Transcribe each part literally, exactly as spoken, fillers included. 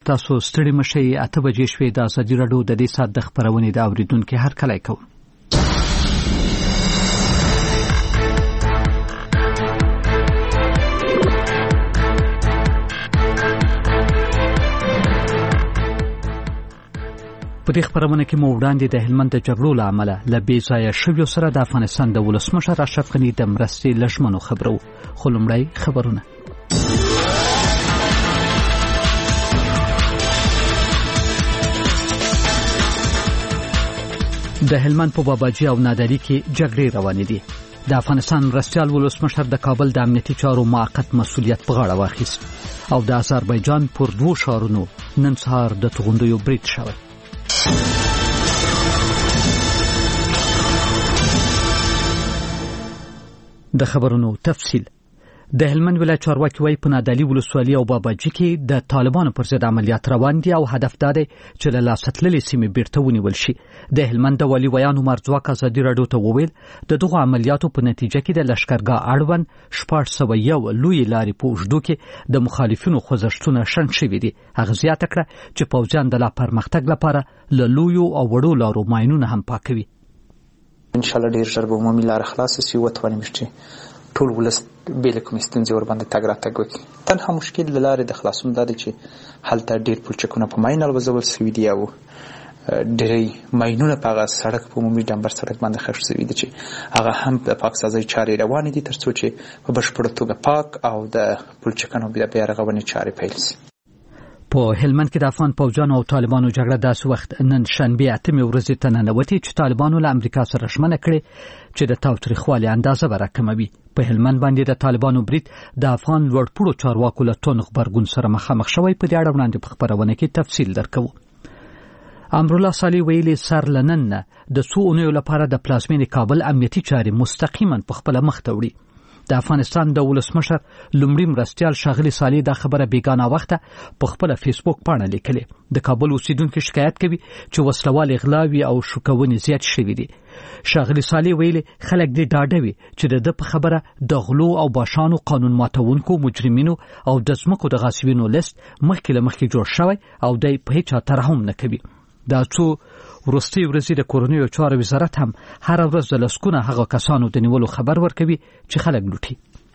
تاسو ستړي مشئ. اته بجې شوې. د ازادي راډیو د دې ساعت د خبرونې د اوریدونکو هر کله کوم. په دې خبرونه کې مو وړاندې د هلمند د جګړو له امله له بې ځایه شویو سره د افغانستان د ولسمشر اشرف غني د مرستې لژمنو خبرو. خو لومړی خبرونه. د هلمند په باباجي او نادري کې جګړې روانې دي. د افغانستان مرستیال ولسمشر د کابل د امنیتي چارو موقت مسؤلیت په غاړه واخیست او د آذربایجان پر دوو ښارونو نن سهار د توغندیو برید شوی. د خبرونو تفصیل. د هلمند ولایت چارواکي وايي په نادعلي ولسوالۍ او باباجي کې د طالبانو پر ضد عملیات روان دي او هدف دا دی چې له لاسه تللې سیمې بیرته ونیول شي. د هلمند د والي ویان عمر ځواک ازادي راډیو ته وویل د دغو عملیاتو په نتیجه کې د لښکرګاه اړوند شپږ سوه یو لویې لارې په اوږدو کې د مخالفینو خوځښتونه شنډ شوي دي. هغه زیاته کړه چې پوځیان د لا پرمختګ لپاره له لویو او وړو لارو ماینونه هم پاکوي. ان شاء الله ډیر ژر به عمومي لار خلاص شي. وته ونی مشتي ټول ولس بیل کوم ستونزې ور باندې تګ راتګ وکړي. تنها مشکل د لارې د خلاصون دا دی چې هلته ډیر پلچکونه په ماین الوزول شوي دي او ډېرې ماینونه په هغه سړک په عمومي ډمبر سړک باندې خښ شوي دي چې هغه هم د پاکسازۍ چارې روانې دي تر څو چې په بشپړه توګه پاک او د پلچکونو بیا رغونې چارې پیل شي. په هلمند کې د افغان پوځیانو او طالبانو جګړه داسې وخت نن شنبه اتمې ورځې ته ننوتې چې طالبانو له امریکا سره ژمنه کړې چې د تاوتریخوالي اندازه به راکموي. په هلمند باندې د طالبانو برید د افغان لوړپوړو چارواکو له تون غبرګون سره مخامخ شوی. په دې اړه وړاندې په خبرونه کې تفصیل درکوو. امرالله صالح ویلي سر لنن نه د څو اونیو لپاره د پلازمینې کابل امنیتي چارې مستقیما په خپل مخ ته وړي. د افغانستان د ولسمشر لومړي مرستیال ښاغلي صالح دا خبره بیګانه وخته په خپل فیسبوک پاڼه لیکلې. د کابل اوسیدونکو شکایت کوي چې وسلوال اغلاوي او شوکونې زیات شوي دي. ښاغلي صالح ویلي خلک دې ډاډه وي چې د ده په خبره د غلو او باشانو قانون ماتونکو مجرمینو او د ځمکو د غاصبینو لیست مخکې له مخکې جوړ شوی او دی په هیڅ چا ترحم نه کوي. دا څو وروستي ورځې د کورنیو چارو وزارت هم هر ورځ د لسګونه هغه کسانو د نیولو خبر ورکوي چې خلک لوټي.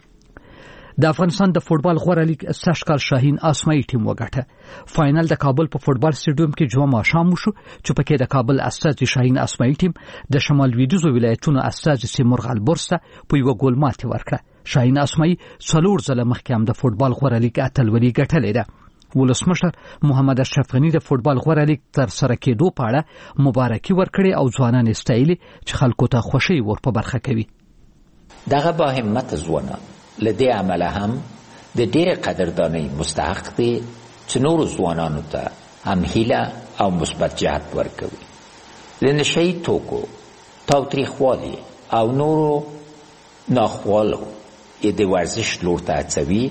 د افغانستان د فوټبال غوره لیګ سږ کال شاهین اسماعي ټیم وګټه. فاینل د کابل په فوټبال سټیډیوم کې جمعه ماښام وشو چې پکې د کابل استازي شاهین اسماعي ټیم د شمال لویدیځو ولایتونو استازي سیمرغ البورس ته په یو ګول ماتې ورکړه. شاهین اسماعي څلور ځله مخکې هم د فوټبال غوره لیګ اتلولي ګټلې ده. ولسمشر محمد اشرف غني د فوټبال غوره لیګ تر سره کېدو په اړه مبارکي ورکړې او ځوانان استایلي چې خلکو ته خوشي ور په برخه کوي. دغه با همت ځوانان لدې عمله هم د ډېر قدردانۍ مستحق دي چې نور ځوانانو ته هم هیله او مثبت جهت ورکوي. د نشهیي توکو تاوتریخوالي او نورو ناخوالو یې د ورزش لور ته هڅوي.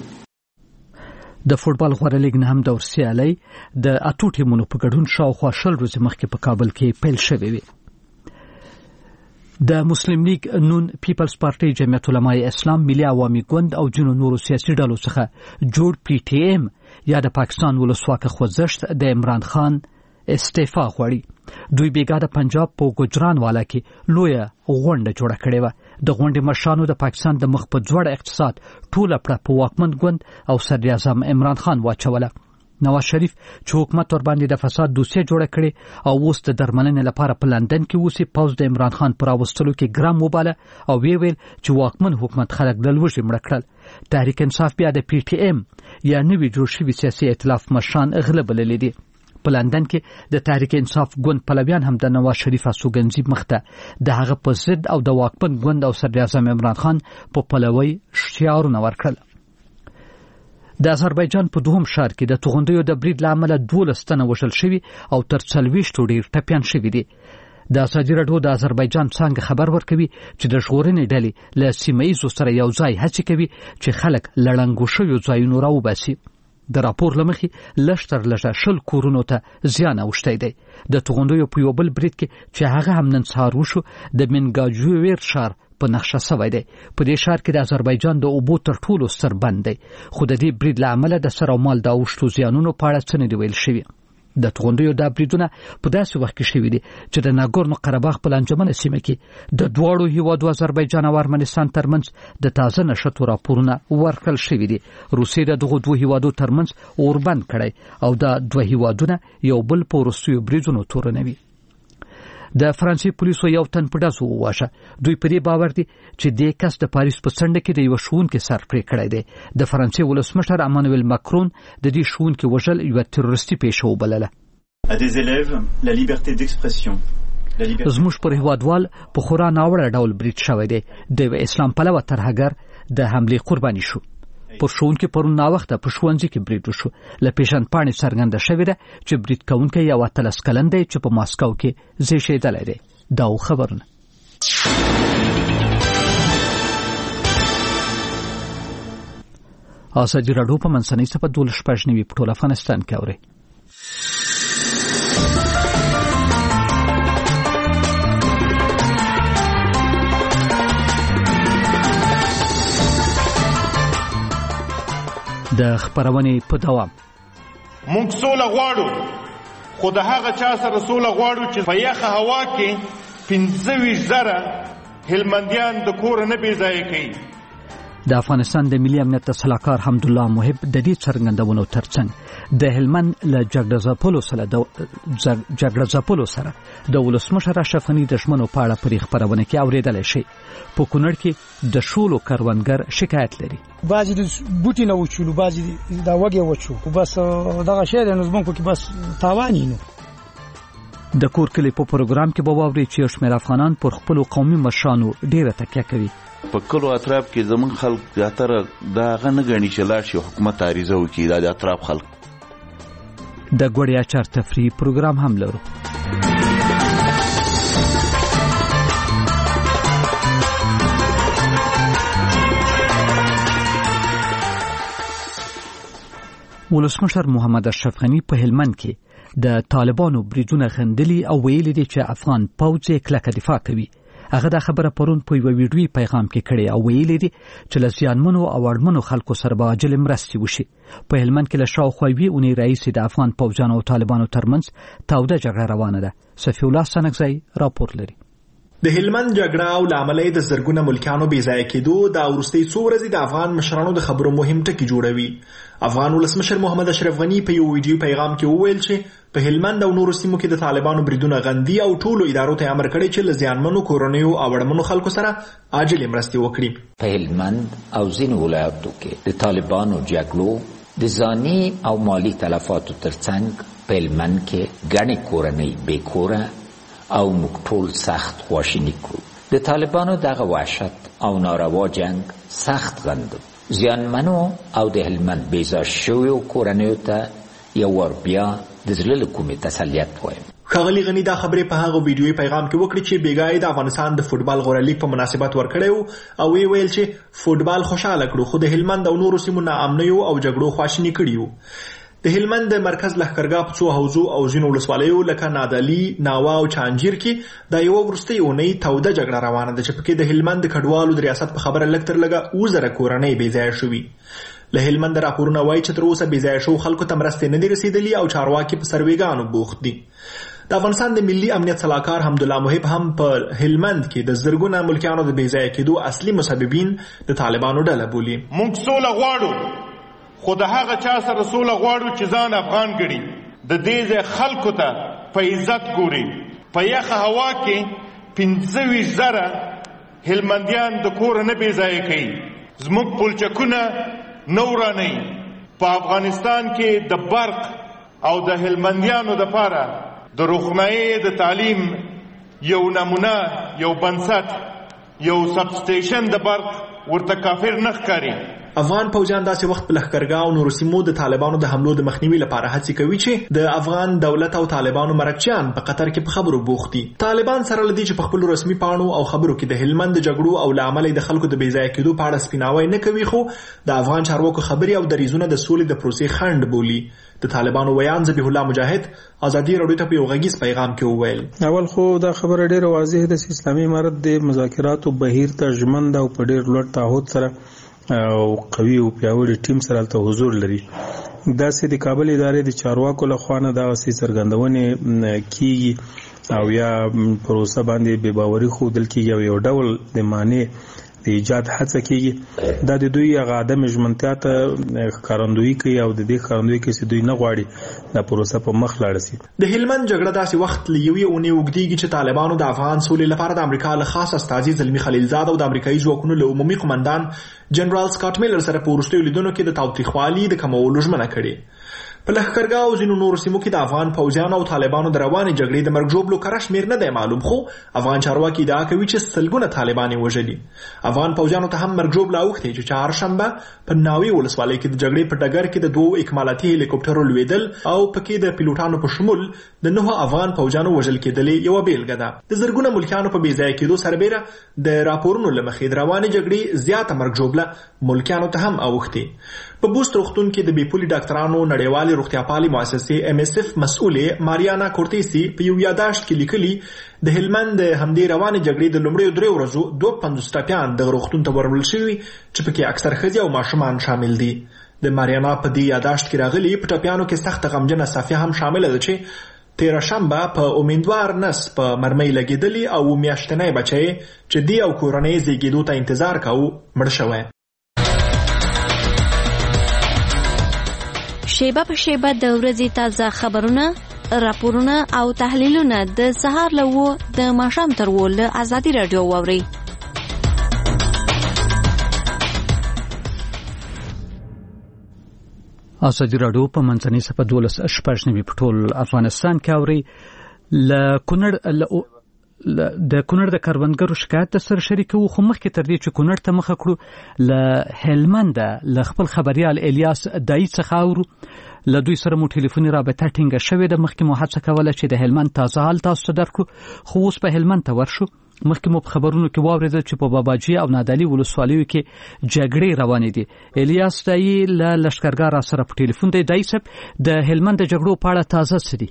د فوټبال غوره لیګ نه هم دور سیالۍ د اتو ټیمونو په ګډون شاوخوا شل ورځې مخکې په کابل کې پیل شوې وې. د مسلم لیگ نون پیپلز پارټي جمعیت علماء اسلام ملي عوامي ګوند او جنو نورو سیاسي ډلو څخه جوړ پی ټی ایم یا د پاکستان ولسواکه خوځښت د عمران خان استعفا غواړي. دوی بیګا د پنجاب په ګجران والا کې لویه غونډه جوړه کړې وه. د غونډې مشرانو د پاکستان د مخ په ځوړ اقتصاد ټوله پړه په واکمن ګوند او صدر اعظم عمران خان واچوله. نواز شریف چې حکومت ور باندې د فساد دوسیه جوړه کړې او اوس د درملنې لپاره په لندن کې اوسي، پوز د عمران خان پر راوستلو کې ګرام وباله او وی ویل چې واکمن حکومت خلک د لوږې مړه کړل. تحریک انصاف بیا د پی ټی ایم یا نوي جوړ شوي سیاسي ائتلاف مشران اغله بللي دي. په لندن کې د تحریک انصاف ګوند پلویان هم د نواز شریف استوګنځي مخته د هغه په ضد او د واکمن ګوند او صدر اعظم عمران خان په پلوي شعارونه ورکړل. د آذربایجان په دوهم ښار کې د توغندیو د برید له امله دولس تنه وژل شوي او تر څلوېښتو ډېر ټپیان شوي دي. د ازادي راډیو د آذربایجان څانګه خبر ورکوي چې د ژغورنې ډلې له سیمه ییزو سره یو ځای هڅې کوي چې خلک له ړنګو شویو ځایونو راوباسي. د راپور له مخې لږ تر لږه شل کورونو ته زیان اوښتی دی. د توغندیو په یو بل برید کې چې هغه هم نن سهار وشو د منګاجویر ښار په نقشه سوی دی. په دې ښار کې د آذربایجان د اوبو تر ټولو ستر بند دی، خو د دې برید له امله د سر او مال د اوښتو زیانونو په اړه څه نه دي ویل شوي. د توغندیو دا بریدونه په داسې وخت کې شوي دي چې د ناګورنو قرهباغ په لانجمنه سیمه کې د دواړو هیوادو آذربایجان او ارمنستان ترمنځ د تازه نښتو راپورونه ورکړل شوي دي. روسیې د دغو دوه هیوادو ترمنځ اوربند کړی او دا دوه هیوادونه یو بل په وروستیو بریدونو تورنوي. د فرانسې پولیسو یو تن په ډزو وواژه. دوی په دې باور دي چې دې کس د پاریس په څنډه کې د یوه ښوونکي سر پرې کړی دی. د فرانسې ولسمشر امانویل ماکرون د دې ښوونکي وژل یوه تروریستي پیښه وبلله. زموږ پر هیوادوال په خورا ناوړه ډول برید شوی دی. د یوه اسلام پلوه ترهګر د حملې قرباني شو. پر ښوونکي پرون ناوخته په ښوونځي کې برید وشو. له پیژندپاڼې څرګنده شوې ده چې برید کوونکی یو اتلس کلن دی چې په ماسکو کې زیږېدلی دی. دا و خبرونه. ازادي راډیو په منځنۍ صفحه دولس شپږ نوي په ټول افغانستان کې اوري. د خبرونې په دوام موږ سوله غواړو، خو د هغه چا سره سوله غواړو چې په یخه هوا کې پنځه ویشت زره هلمندیان د کور نه بې ځایه کوي. د افغانستان د ملي امنیت سلاکار حمدالله محب د دې څرګندونو ترڅنګ د هلمند له جګړه ځپلو سره د جګړه ځپلو سره د ولسمشر اشرف غني د ژمنو په اړه پرې خبرونه کې اورېدلی شي. په کونړ کې د شولو کروندګر شکایت لري. بعضې د بوټي نه وچولو، بعضې د وږې وچو، بس دغه شی دی نو زمونږ کې بس تاوان یې نو. د کور کلي په پروګرام کې به واورئ چې یو شمېر افغانان پر خپلو قومي مشرانو ډېره تکیه کوي. په کلو اطراف کې زمون خلک زیاتره دا هغه نه ګڼي چې لاړ شي حکومت عریضه وکړي. دا د اطراف خلک. د ګوړې اچار تفریح پروګرام هم لرو. ولسمشر محمد اشرف غني په هلمند کې د طالبانو بریدونه غندلي او ویلي دي چې افغان پوځ کلکه دفاع کوي. هغه دا خبره پرون په یو ویډیوي پیغام کې کړې او ویلي دي چې له زیانمنو او اړمنو خلکو سره به عاجل مرستې وشي. په هلمند کې له شاوخوا یوې اونۍ راهیسې د افغان پوځیانو او طالبانو ترمنځ توده جګړه روانه ده. صفي الله سنګزی راپور لري. د هلمند جګړه او لاملې د زرګونه ملکانو بې ځایه کېدو د وروستۍ څو ورځې د افغان مشرانو د خبرو مهم ټکي جوړوي. افغان ولسمشر محمد اشرف غني په یو ویډیو پیغام کې وویل چې په هلمند او نورو سیمو کې د طالبانو بریدونه غندي او ټولو ادارو ته امر کړی چې له زیانمنو کورنیو او اړمنو خلکو سره عاجل مرستې وکړي. په هلمند او ځینو ولایاتو کې د طالبانو جګړو د ځاني او مالی تلفاتو ترڅنګ په هلمند کې ګڼې کورنۍ بې کوره او موږ ټول سخت خواشیني کړو. د طالبانو دغه وحشت او ناروا جنگ سخت غندو. زیانمنو او د هلمند بېځای شویو کورنیو ته یو ور بیا د زړه له کومې تسلیت وایم. ښاغلي غني دا خبرې په هغه ویډیوي پیغام کې وکړي چې بیګای د افغانستان د فوټبال غوره لیګ په مناسبت ورکړی او وی ویل چې فوټبال خوشاله کړو خو د هلمند او نورو سیمو ناامنیو او جګړو خواشیني کړي. د هلمند د مرکز لښکرګاه په څو حوزو او ځینو ولسوالیو لکه نادعلي، ناوه او چانجیر کې دا یوه وروستۍ اونۍ توده جګړه روانه ده چې پکې د هلمند د کډوالو د ریاست په خبره لږ تر لږه اووه زره کورنۍ بې ځایه شوي. له هلمند راپورونه وایي چې تر اوسه بې ځایه شوو خلکو ته مرستې نه دي رسېدلي او چارواکي په سروېګانو بوخت دي. د افغانستان د ملي امنیت سلاکار حمدالله محب هم په هلمند کې د زرګونه ملکیانو د بې ځایه کېدو اصلي مسببین د طالبانو ډله بولي. موږ سوله غواړو، خو د هغه چا سره سوله غواړو چې ځان افغان ګڼي. د دې ځای خلکو ته په عزت ګوري. په یخه هوا کې پنځه ویشت زره هلمندیان د کور نه بې ځایه کوي. زموږ پلچکونه نه ورانوي. په افغانستان کې د برق او د هلمندیانو دپاره د روښنایي د تعلیم یو نمونه، یو بنسټ، یو سب سټیشن د برق ورته کافر نه ښکاري. افغان پوځیان داسې وخت په لښکرګاه او نورو سیمو د طالبانو د حملو د مخنیوي لپاره هڅې کوي چې د افغان دولت او طالبانو مرکچیان په قطر کې په خبرو بوخت دي. طالبان سره لدی چې په خپل رسمي پاڼو او خبرو کې د هلمند د جګړو او لامل د خلکو د بیځای کېدو په اړه سپیناوی نه کوي، خو د افغان چارواکو خبري او دریزونه د سولې د پروسې خنډ بولي. د طالبانو ویان ذبیح الله مجاهد ازادي راډیو ته په یو غږیز پیغام کې وویل: اول خو دا خبره ډیره واضح ده چې اسلامي امارت د مذاکراتو بهیر ته ژمن ده او په ډیر لوړ تعهد سره او قوي او پیاوړي ټیم سره ته حضور لري. دا سې د کابل ادارې د چارواکو له خوا نه دا وسې څرګندونې کیږي او یا پروسه باندې بې باوري ښودل کیږي او یو ډول د معنی د ایجاد هڅه کیږي. دا د دوی هغه عدم ژمنتیا ته ښکارندویي کوي او د دې ښکارندویي کوي چې دوی نه غواړي دا پروسه په مخ لاړه شي. د هلمند جګړه داسې وخت له یوې اونۍ اوږدېږي چې طالبانو د افغان سولې لپاره د امریکا له خاص استازي زلمي خلیلزاد او د امریکایي ځواکونو له عمومي قمندان جنرال سکاټ میلر سره په وروستیو لیدنو کې د تاوتریخوالي د کمولو ژمنه کړې. په لښکرګاه او ځینو نورو سیمو کې د افغان پوځیانو او طالبانو د روانې جګړې د مرګ ژوبلو کره شمېر نه دی معلوم، خو افغان چارواکي ادعا کوي چې سلګونه طالبان یې وژلي. افغان پوځیانو ته هم مرګ ژوبله اوښتې چې چهارشنبه په ناوې ولسوالۍ کې د جګړې په ډګر کې د دوو اکمالاتي هلیکوپټرو لوېدل او پکې د پیلوټانو په شمول د نهو افغان پوځیانو وژل کېدلې یوه بیلګه ده. د زرګونه ملکیانو په بېځایه کېدو سربیره د راپورونو له مخې د روانې جګړې زیاته مرګ ژوبله ملکیانو ته هم اوښتې. په بوست روغتون کې د بیپولي ډاکټرانو نړیوالې روغتیاپالې مؤسسې ام اس اف مسؤلې ماریانا کورتیسي په یو یاداشت کې لیکلي د هلمند د همدې روانې جګړې د لومړیو درې ورځو دوه پنځوس ټپیان دغه روغتون ته ورمل شوي چې پکې اکثر ښځې او ماشومان شامل دي. د ماریانا په دې یاداشت کې راغلي په ټپیانو کې سخته غمجنه صافیه هم شامله ده چې تیره شنبه په امیندوار نس په مرمۍ لګېدلي او میاشتنی بچی چې دی او کورنۍ زیږېدو ته انتظار کوو مړ شوی. شیبه په شیبه د ورځې تازه خبرونه، راپورونه او تحلیلونه د سهار له اوو د ماښام تر اوو له ازادي راډیو واورئ. ازادي راډیو په منځنۍ صفحه دولس شپږ نوي په ټول افغانستان کې اوري. له کونړ د کونړ د کروندګرو شکایت د سره شریکو، خو مخکې تر دې چې کونړ ته مخه کړو له هلمند له خپل خبريال الیاس دای څخه اورو. له دوی سره مو ټلیفوني رابطه ټینګه شوې ده. مخکې مو هڅه کوله چې د هلمند تازه حال تاسو ته درکړو، خو اوس په هلمند ته ورشو. مخکې مو په خبرونو کې واورېدل چې په باباجي او نادعلي ولسوالیو کې جګړې روانې دي. الیاس دای له لښکرګاه را سره په ټلیفون دی. دای صاحب د هلمند د جګړو په اړه تازه څه دي؟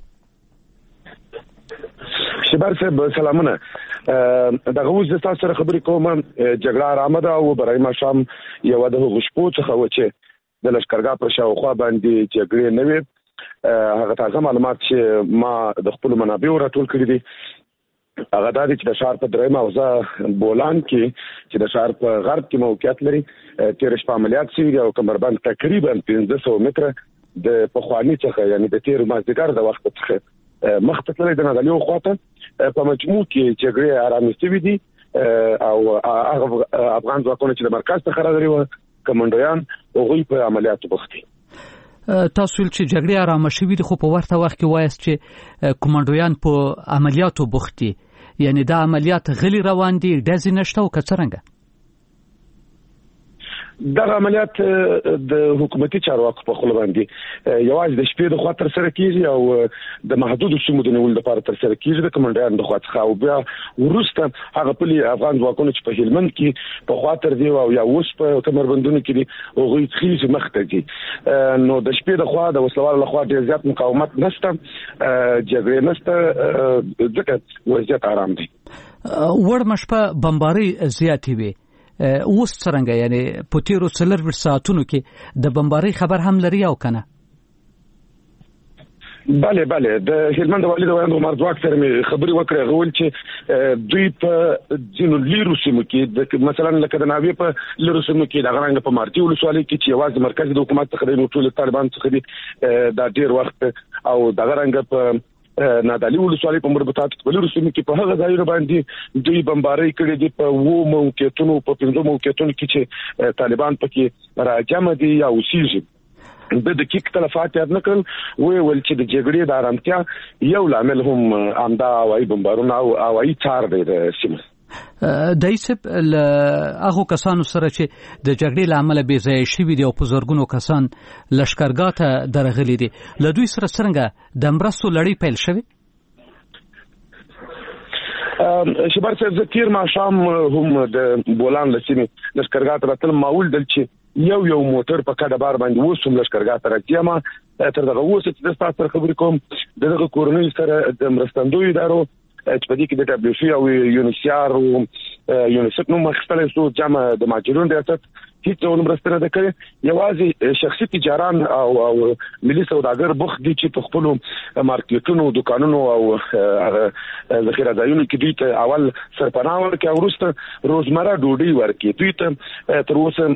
شبر صاحب سلامونه. دغه اوس د تاسو سره خبرې کوم. جګړه آرامه ده او برای ماښام یوه د هغو شپو څخه وه چې د لښکرګاه په شاوخوا باندې جګړې نه وې. هغه تازه معلومات چې ما د خپلو منابعو راټول کړي دي هغه دا دی چې د ښار په درېیمه حوزه بولان کې چې د ښار په غرب کې موقعیت لري تېره شپه عملیات شوي دي او کمربند تقریبا پنځه سوه متره د پخواني څخه یعنې د تېر مازدیګر د وخت څخه مخته تللی د نادعلي خواته په مجموع کې جګړې آرامې شوي دي او هغه افغان ځواکونه چې د مرکز څخه راغلي وو کمانډویان هغوی په عملیاتو بوخت دي. تاسو ویل چې جګړې آرامه شوي دي، خو په ورته وخت کې وایاست چې کمانډویان په عملیاتو بوخت دي، یعنی دا عملیات غلي روان دي، ډزې نشته او که څرنګه؟ دغه عملیات د حکومتي چارواکو په خپل باندې یوازې د شپې د خوا تر سره کیږي او د محدودو سیمو د نیولو لپاره تر سره کیږي د کمانډویانو د خوا څخه، او بیا وروسته هغه پلي افغان ځواکونه چې په هلمند کې په خوا تر دی او یا اوس په کمربندونو کې دي هغوی خیږي مخته دي. نو د شپې د خوا د وسلوالو لخوا ډېر زیات مقاومت نشته، جګړې نشته، ځکه وضعیت آرام دی. وړمه شپه بمبارۍ زیاتې وي، اوس څرنګه؟ یعنی په تیرو څلور ساعتونو کې د بمبارۍ خبر هم لري او کنه؟ بله بله د هلمند والي د ویاند عمر ځواک سره مې خبرې وکړې. هغه ویل چې دوی په ځینو لیرو سیمو کې مثلا لکه د ناوې په لیرو سیمو کې د غرنګ په مارتي ولسوالۍ کې چې یوازې مرکز د حکومت څخه د ټول طالبان څخه دي دا ډیر وخت، او د غرنګ په نادعلي ولسوالۍ په مربوطات په لیرو سیمو کې په هغه ځایونو باندې دوی بمبارۍ کړې دي په اوو موقعیتونو په پنځو موقعیتونو کې چې طالبان پکې راجمع دي یا اوسېږي. د دقیق تلفات یاد نه کړل، وی ویل چې د جګړې د آرامتیا یو لامل هم همدا هوایي بمبارونه او هوایي څار دی د سیمه. د ایسب ل هغه کسانو سره چې د جګړې لامل به ځای شي دي او په زورګونو کسان لشکرګاه ته درغلي دي له دوی سره څنګه د مرستو لړۍ پیل شوه شبر صاحب ذکر ما شام هم د بولان لسینې لشکرګاه ته تل معول دل چې یو یو موټر په کډه بار باندې وسوم لشکرګاه ته راځي ما تر دغه وسه چې د تاسو خبرې کوم دغه کورنۍ سره د مرستندوی ادارو چې په دې کې د دبليو سي او یونیسیار او یونیسف نو مخستله سو جمع د ماجرون ریاست هیڅ ډول مرسته نه کوي یوازې شخصي تجاران او او ملي سوداګر بوخ دي چې په خپل مارکیټونو دکانونو او ذخیره ځایونو کې دوی ته اول سرپناه ورکړي او وروسته روزمره ډوډۍ ورکړي دوی ته تر اوسه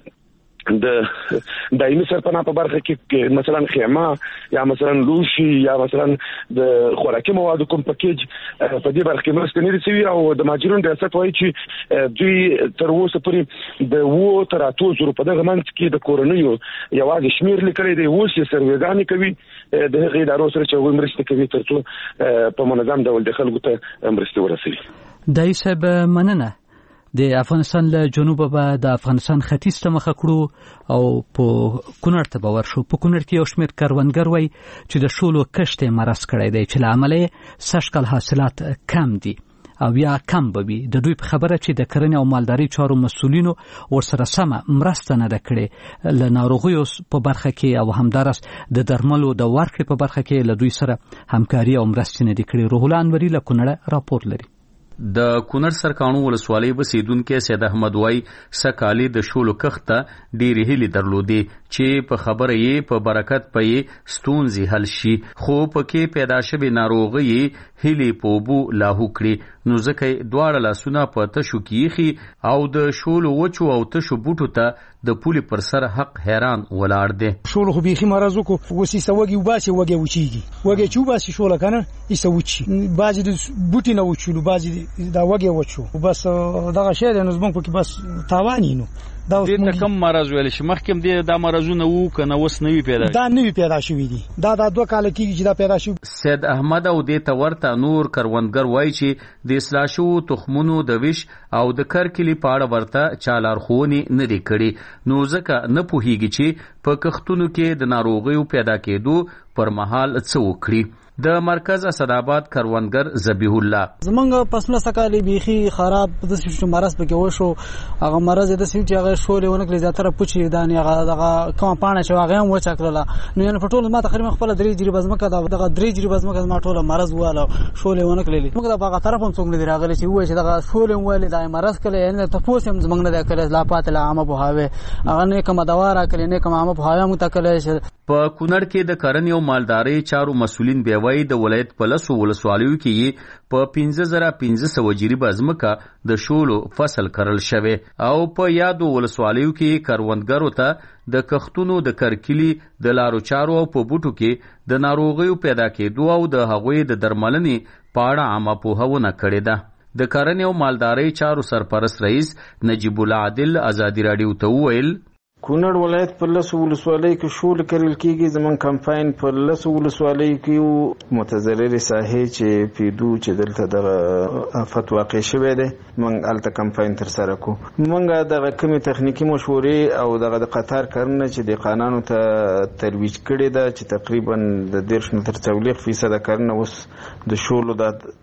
د دایمي سرپناه په برخه کې مثلا خیمه یا مثلا لوشي یا مثلا د خوراکي موادو کوم پکیج په دې برخه کې مرسته نه رسوي او د ماجرون ریاست وایي چې دوی تر اوسه پورې د وو تر اتو زرو په دغه منځ کې د کورونیو یوازې شمیر لیکلي دی اوس یې سروېګانې کوي د هغې ادارو سره چې هغوی مرسته کوي تر څو په منظم ډول د خلکو ته مرستې ورسوي دای صاحب مننه د افغانستان له جنوب به د افغانستان ختیځ ته مخ کړو او په کونړ ته به ورشو په کونړ کې یو شمېر کروندګر وای چې د شولو کښت مرز کړی دی چې له امله سږکال حاصلات کم دي او یا کم به وي د دوی په خبره چې د کرنې او مالداري چارو مسؤلینو ورسره سمه مرسته نه ده کړې له ناروغیو په برخه کې او همدارس د درملو د ورکړې په برخه کې له دوی سره همکاري او مرستې نه دي کړې. روح الله انوري له کونړه راپور لري. د کونړ سرکانو ولسوالۍ بسیدونکو سید احمد وای سکالي د شولو کخته ډېری هلي درلودي چې په خبره یې په برکت پې ستونزې حل شي خو پکې پیدا شوی ناروغي هلي پوبو لاهو کړي نو ځکه دواړه لاسونه په تشو کیخي او د شولو وچو او تشو بوټو ته د پولي پر سر حق حیران ولاړ دي. شولو خو بيخي مرزو کو وسی سوګي وباسي وګي وچیږي وګي چې وباسي شوله کنه ایسوچی باجی د بوټي نه وچولو باجی دا وګي وچو بس دغه شی د نظم کو کې بس تاوانی نو دا د کم مرز ویل شي مخکم دی دا مرزونه وو کنه وس نوی پیدا دا نوی پیدا شوی دي دا د دوه کال کې چې دا پیدا شو. سید احمد او د تورته نور کروندګر وای چې د اصلاح شو تخمونو د ویش او د کرکلی پاړه ورته چالار خونی نه دی کړي نو ځکه نه پوهیږي چې په کښتونو کې د ناروغیو پیدا کېدو پر مهال څه وکړي. د مرکز اسداباد کروندګر ذبیح الله زمونږ پسمه سکالي بيخي خراب د سیستم مرز پکې وشو هغه مرز د سیټ هغه شولې ونکړي زیاتره پوچی دانی هغه دغه کوم پانه چې هغه هم وچکړه نو نه پټول ما تقریبا خپل درې جری بزمکه دغه درې جری بزمکه ما ټوله مرز واله شولې ونکړي موږ د هغه طرف هم څنګه دی راغلي چې وای چې دغه شولې ولې د مرز کله نه ته پوس هم زمونږ نه کړل لا پات لا عامه بوهاوي هغه نه کوم دواره کړي نه کوم عامه بوهاوي متکل په کونړ کې د کرنې او مالداري چارو مسولین بیوي د ولایت په لسو ولسوالیو کې په پنځه زره پنځه سوه جریبه ځمکه د شولو فصل کرل شوی او په یادو ولسوالیو کې کروندګرو ته د کښتونو د کرکلی د لارو چارو او په بوټو کې د ناروغیو پیدا کېدو او د هغوی د درملنې په اړه عامه پوهونه کړې ده. د کرنې او مالداري چارو سرپرست رئیس نجیب الله عادل ازادي راډیو ته وویل کونړ ولایت په لسو ولسوالۍ کې شول کرل کېږي زمون کمپاین په لسو ولسوالۍ کې متضرر ساحې چې پیدو چې دلته دغه آفت واقع شوی دی موږ الته کمپاین تر سره کو موږ دغه کمی تخنیکی مشورې او دغه د قطار کرنه چې د قانونو ته ترویج کړي ده چې تقریبا د دیرش نه تر څلوېښت فیصده کرنه اوس د شولو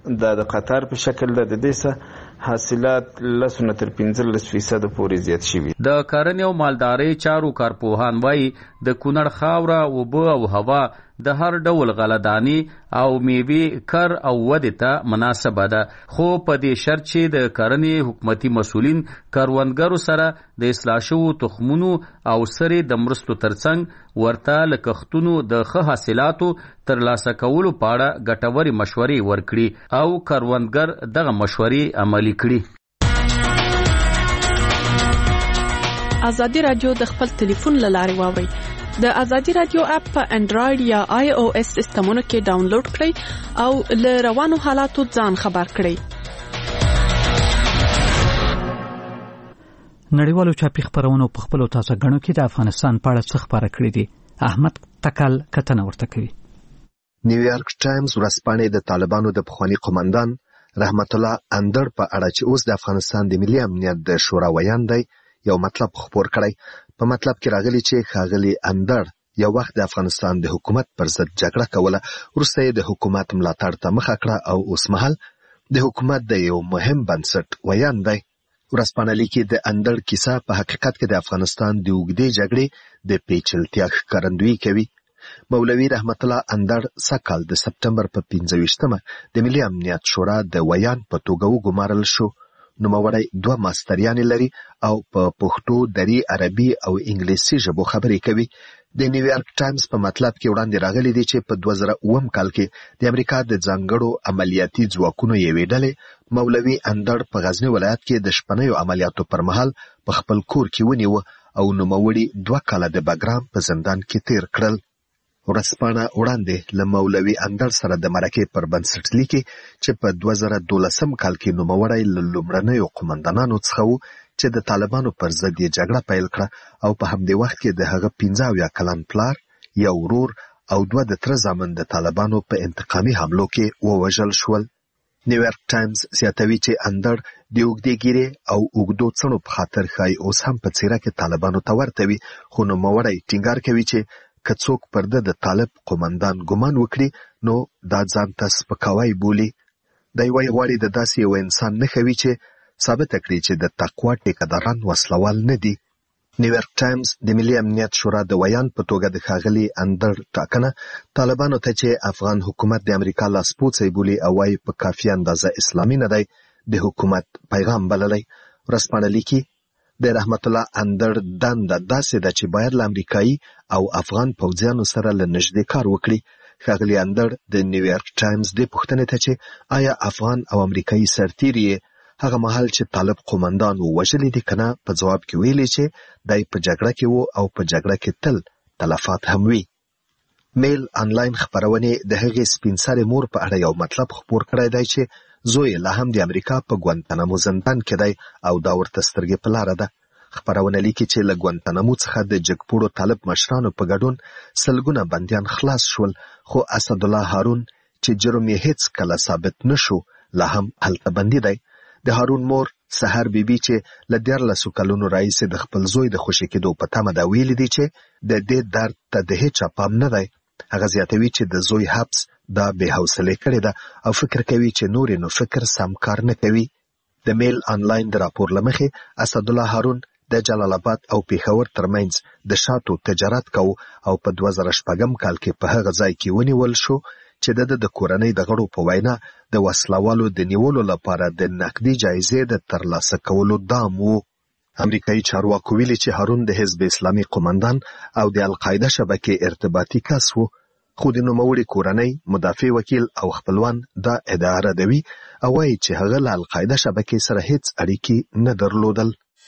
د قطار په شکل ده د دې څخه حاصلات لسو نه تر پنځلس فیصده پورې زیات شوي. د کرنې او مالدارۍ چارو کارپوهان وایي د کونړ خاوره اوبه او هوا د هر ډول غلهداني او میوې کر او ودې ته مناسبه ده خو په دې شرط چې د کرنې حکومتي مسؤلین کروندګرو سره د اصلاح شوو تخمونو او سرې د مرستو ترڅنګ ورته له کښتونو د ښه حاصلاتو ترلاسه کولو په اړه ګټورې مشورې ورکړي او کروندګر دغه مشورې عملي کړي. ازادي رادیو د خپل ټلیفون له لارې واورئ. د ازادي رادیو اپ په انډراید یا آی او اس سیستمونو کې ډاونلوډ کړئ او له روانو حالاتو ځان خبر کړئ. نړیوالو چاپی خبرونو په خپل تازه غنو کې د افغانستان په اړه څه خبره کړې دي. احمد تکل کتنه ورته کوي. نیویارک ټایمز ورځپاڼه د طالبانو د پخوانی قومندان رحمت الله اندړ په اړه چې اوس د افغانستان د ملي امنیت د شورا ویان دی یو مطلب خبر کړی. په مطلب کې راغلی چې ښاغلي اندړ یو وخت د افغانستان د حکومت پر ضد جګړه کوله، وروسته یې د حکومت ملاتړ ته مخه کړه او اوس مهال د حکومت د یو مهم بنسټ ویان دی. ورځپاڼه لیکي د اندړ کیسه په حقیقت کې د افغانستان د اوږدې جګړې د پیچلتیا ښکارندویي کوي. مولوي رحمت الله اندړ سږکال د سپټمبر په پنځه ویشتمه د ملي امنیت شورا د ویان په توګه وګمارل شو. نوموړی دوه ماستریانې لري او په پښتو، دری، عربي او انګلیسي ژبو خبرې کوي. د نیویارک ټایمز په مطلب کې وړاندې راغلی دی چې په دوه زره اووم کال کې د امریکا د ځانګړو عملیاتي ځواکونو یوې ډلې مولوي اندړ په غزني ولایت کې د شپنیو عملیاتو پر مهال په خپل کور کې ونیوه او نوموړي دوه کاله د بګرام په زندان کې تیر کړل. ورځپاڼه وړاندې له مولوي اندړ سره د مرکې پر بنسټ لیکي چې په دوه زره دولسم کال کې نوموړی له لومړنیو قومندانانو څخه و چې د طالبانو پر ضد یې جګړه پیل کړه او په همدې وخت کې د هغه پنځه اویا کلن پلار، یو ورور او دوه د تره زامن د طالبانو په انتقامي حملو کې ووژل شول. نیویارک ټایمز زیاتوي چې اندړ د اوږدې ګیرې او اوږدو څڼو په خاطر ښایي اوس هم په څیره کې طالبانو ته ورته وي، خو نوموړی ټینګار کوي چې که څوک پر ده د طالب قومندان ګمان وکړي نو دا ځان ته سپکاوی بولي. دی وایي غواړي د داسې یو انسان نښه وي چې ثابته کړي چې د تقوا ټیکهداران وسلوال نه دي. نیویارک ټایمز د ملي امنیت شورا د ویان په توګه د ښاغلي اندړ ټاکنه طالبانو ته چې افغان حکومت د امریکا لاسپوڅی بولي او وایي په کافي اندازه اسلامي نه دی د حکومت پیغام بللی. ورځپاڼه لیکي د رحمت الله اندړ دنده داسې ده چې باید له امریکایي او افغان پوځیانو سره له نږدې کار وکړي. ښاغلي اندړ د نیویارک ټایمز دې پوښتنې ته چې آیا افغان او امریکایي سرتیري یې هغه مهال چې طالب قومندان ووژلی دي که نه، په ځواب کې ویلي چې دی په جګړه کې و او په جګړه کې تل تلفات هم وي. میل انلاین خپرونې د هغې سپین سرې مور په اړه یو مطلب خپور کړی دی چې زوی لا هم د امریکا په ګوانتانامو زندان کې دی او دا ورته سترګې په لاره ده. خپرونه لیکي چې له ګوانتانامو څخه د جګپوړو طالب مشرانو په ګډون سلګونه بندیان خلاص شول، خو اسدالله هارون چې جرم یې هیڅ کله ثابت نشو لا هم هلته بندي دی. د هارون مور سحر بیبي چې له دیارلسو کلونو راهیسې د خپل زوی د خوشي کېدو په تمه دا ویلي دي چې د دې درد ته د هیچا پام نه دی. هغه زیاتوي چې د زوی حبس دا بې حوصلې کړې ده او فکر کوي چې نور نو فکر سم کار نه کوي. د میل انلاین د راپور له مخې اسدالله هارون د جلال آباد او پیښور ترمنځ د شاتو تجارت کو او په دوه زره شپږم کال کې په هغه ځای کې ونیول شو چې د د کورنۍ د غړو په وینا د وسلوالو د نیولو لپاره د نقدي جایزې د ترلاسه کولو دام وو. امریکایي چارواکو ویلي چې هارون د حزب اسلامي قومندان او د القاعده شبکې ارتباطي کس وو، خو د نوموړي کورنۍ، مدافع وکیل او خپلوان دا ادعا ردوي او وایي چې هغه له القاعده شبکې سره هیڅ اړیکې نه درلودل.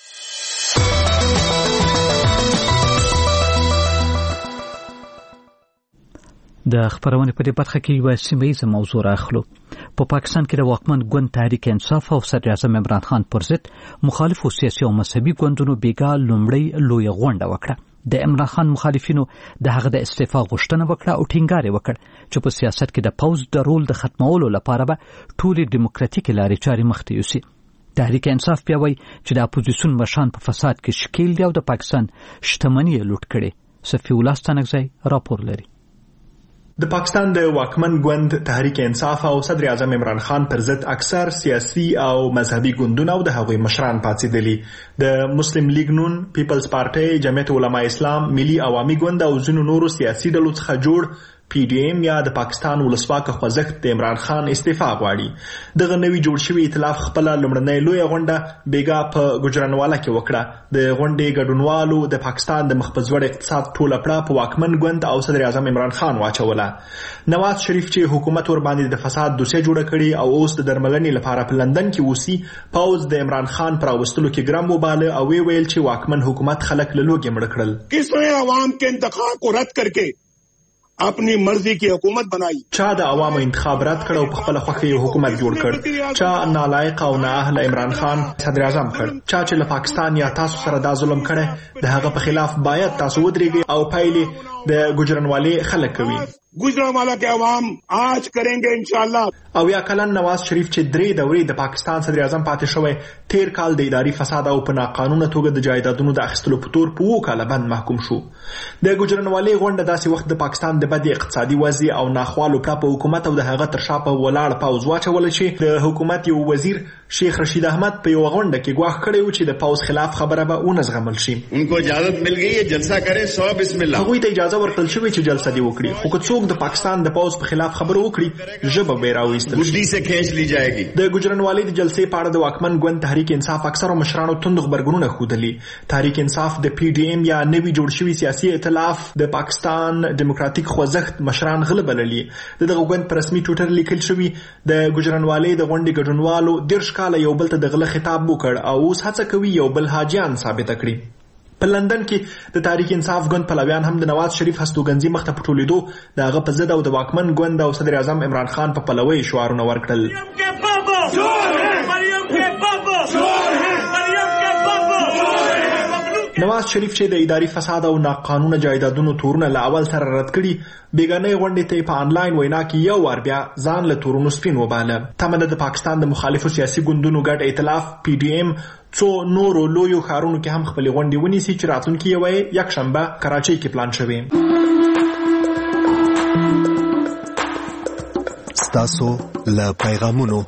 د خبرونې په دې برخه کې یو سیمه‌ییزه موضوع راخلو. په پاکستان کې د واکمن ګوند تحریک انصاف او صدر اعظم عمران خان پر ضد مخالفو سیاسي او مذهبي ګوندونو بیګا لومړی لویه غونډه وکړه. د عمران خان مخالفینو د هغه د استعفا غوښتنه وکړه او ټینګار یې وکړ چې په سیاست کې د پوز د رول د ختمولو لپاره به ټولې دیموکراتیکي لارې چارې مخته یوسي. تحریک انصاف بیا وایي چې د اپوزیسیون مشران په فساد کې ښکیل دي او د پاکستان شتمني یې لوټ کړې. صفي الله ستانکزی راپور لري. د پاکستان د واکمن ګوند تحریک انصاف او صدر اعظم عمران خان پر ضد اکثر سیاسي او مذهبي ګوندونه او د هغوی مشران پاڅېدلي. د مسلم لیگ نون، پیپلز پارټي، جمعیت علماء اسلام، ملي عوامي ګوند او ځینو نورو سیاسي ډلو څخه جوړ پی ډی ایم یا د پاکستان ولسواک خوځښت د عمران خان استعفا غواړي. دغه نوي جوړ شوی ائتلاف خپل لومړنۍ لویه غونډه بیګا په ګجرانواله کې وکړه. د غونډې ګډونوالو د پاکستان د مخبزوړ اقتصاد ټوله پړه په واکمن ګوند او صدر اعظم عمران خان واچوله. نواز شریف چې حکومت ور باندې د فساد دوسیه جوړه کړي او اوس د درملنې لپاره په لندن کې اوسي، پوز د عمران خان پر اوستلو کې ګرام وباله او وی ویل چې واکمن حکومت خلک له لوګي مړ کړل. کس عوام کے انتخاب کو رد کر کے اپنی مرضی کی حکومت بنائی. چا د عوامو انتخاب رد کړ او په خپل خوښه یو حکومت جوړ کړ. چا نالایق او نااهل عمران خان صدر اعظم کړ. چا چې له پاکستان یا تاسو سره دا ظلم کړي د هغه په خلاف باید تاسو ودرېږئ او پایلې د ګجرانوالي خلک کوي. गुजरांवाला के अवाम आज करेंगे इंशाल्लाह. او یا کلن نواز شریف چې درې دورې د پاکستان صدر اعظم پاتې شوی تیر کال د اداري فساد او په ناقانونه توګه د جایدادونو د اخیستلو په تور په وکاله بند محکوم شو. د ګجرانوالي غونډه داسې وخت د پاکستان د بد اقتصادي وضع او ناخوالو په حکومت او د هغه تر شا په ولاړ پاوز واچول چې د حکومت یو وزیر شیخ رشید احمد په یو غونډه کې ګواښ کړی و چې د پاوز خلاف خبره به ونزغمل شي. انکو اجازه مل گئی ہے جلسہ کرے سو بسم الله. هغوی ته اجازه ورکړل شوې چې جلسه دی وکړي، خو که څوک د پاکستان د پاوز په خلاف خبره وکړي ژبه به راوېستل شي، ګډي سے کھینچ لی جائے گی. د ګجرانوالي د جلسې په اړه د واکمن ګوند تحریک انصاف اکثر مشرانو توند خبرګونونه ښودلي. تحریک انصاف د پی ډی ایم یا نوي جوړ شوي سیاسي ائتلاف د پاکستان ډیموکراتیک خوځښت مشران غله بللي. د دغه ګوند په رسمي ټویټر لیکل شوي د ګجرانوالي د غونډې ګډونوالو دېرش کاله یو بل ته د غله خطاب وکړ او اوس هڅه کوي یو بل حاجیان ثابته کړي. په لندن کې د تحریک انصاف ګوند پلویان هم د نواز شریف هستوګنځي مخ ته پټولیدو د هغه په ضد او د واکمن ګوند او صدر اعظم عمران خان په پلوي شعارونه ورکړل. نواز شریف چې د اداري فساد او ناقانونه جایدادونو تورونه له اول سره رد کړي، بیګانۍ غونډې ته په آنلاین وینا کې یو وار بیا ځان له تورونو سپین وباله. تمه ده د پاکستان د مخالفو سیاسي ګوندونو ګډ ائتلاف پی ډی ایم څو نورو لویو ښارونو کې هم خپلې غونډې ونیسي چې راتلونکي یوه یکشنبه کراچۍ کې پلان شوې. ستاسو له پیغامونو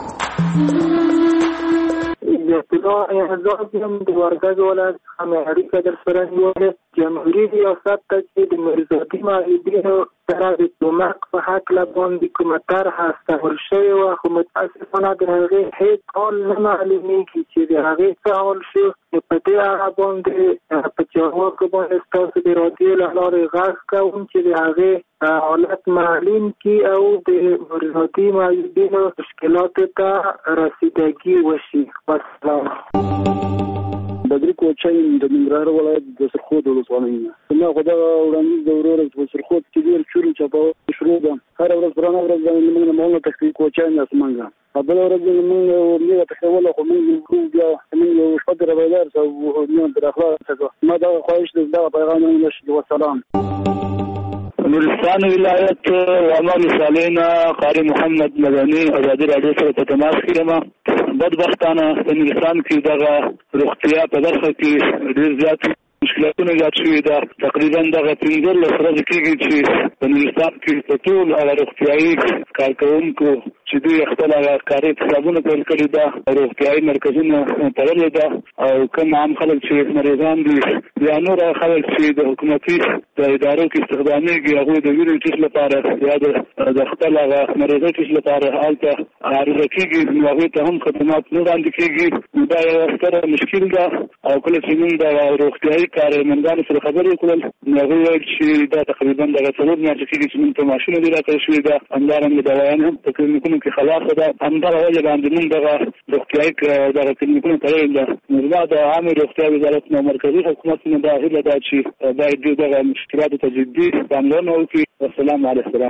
اطلاع اعزاز هم د ورګز ولایت څخه معیاري کډر سره نیولې. جمهوري ریاست ته چې د مرزادي معاهدینو سره د تومک په هکله باندې کومه طرحه استول شوې وه، خو متاسفانه د هغې هېڅ حال نه معلومېږي چې د هغې څه حال شو. په دې اړه باندې په چارواکو باندې ستاسو د راډیو له لارې غږ کوم چې د هغې حالت معلوم کړي او د مرزادي معاهدینو مشکلاتو ته رسیدګي وشي. والسلام. بدري کوچۍ د ننګرهار ولایت د سرخود ولسوالۍ نه ما خو دغه وړاندیز د ورور په سرخود کې ډېر چوري چاپاو شروع ده. هره ورځ پرانه ورځ باندې موږ نه مونږ تختی کوچۍ نه اسمنګه بل ورځ موږ موږ تخول خو موږ بیا موږ یو شپه در بازار او نه در اخلاق څخه ما دا خواهش د پیغام نشي. والسلام. نورستان ولایت عامه مثالونه قاری محمد مدني ازادي راډیو سره په تماس کې یم. بدبختانه په نورستان کې دغه روغتیا په برخه کې ډېر زیات مشکلاتونه زیات شوي ده. تقریبا دغه پنځلس ورځې کېږي چې په نورستان کې په ټول هغه روغتیایي کارکوونکو چې دوی خپل هغه کاري حسابونه پیل کړي ده، روغتیایي مرکزونه تړلي ده او کوم عام خلک چې مریضان دي یا نور خلک چې د حکومتي د ادارو کې استخدامیږي هغوی د وینې ټیسټ لپاره یا د خپل هغه مریضۍ ټیسټ لپاره هلته عرضه کېږي، نو هغوی ته هم خدمات نه وړاندې کېږي. دا یوه ستره مشکل ده او کله چې موږ د روغتیایي کارمندانو سره خبرې وکړل نو هغوی ویل چې دا تقریبا دغه څلور میاشتې کېږي چې موږ ته معاشونه دي راکړل شوي ده، همدارنګه دوايان هم په کلینیکونو کې خلاصه ده. همدغه وجه باندې موږ دغه روغتیایي دغه کلینیکونه تړلي ده. نو زما د عامې روغتیا وزارت نه مرکزي حکومت نه دا هیله ده چې باید دوی دغه مشکلاتو ته جدي پاملرنه وکړي. والسلام علیکم.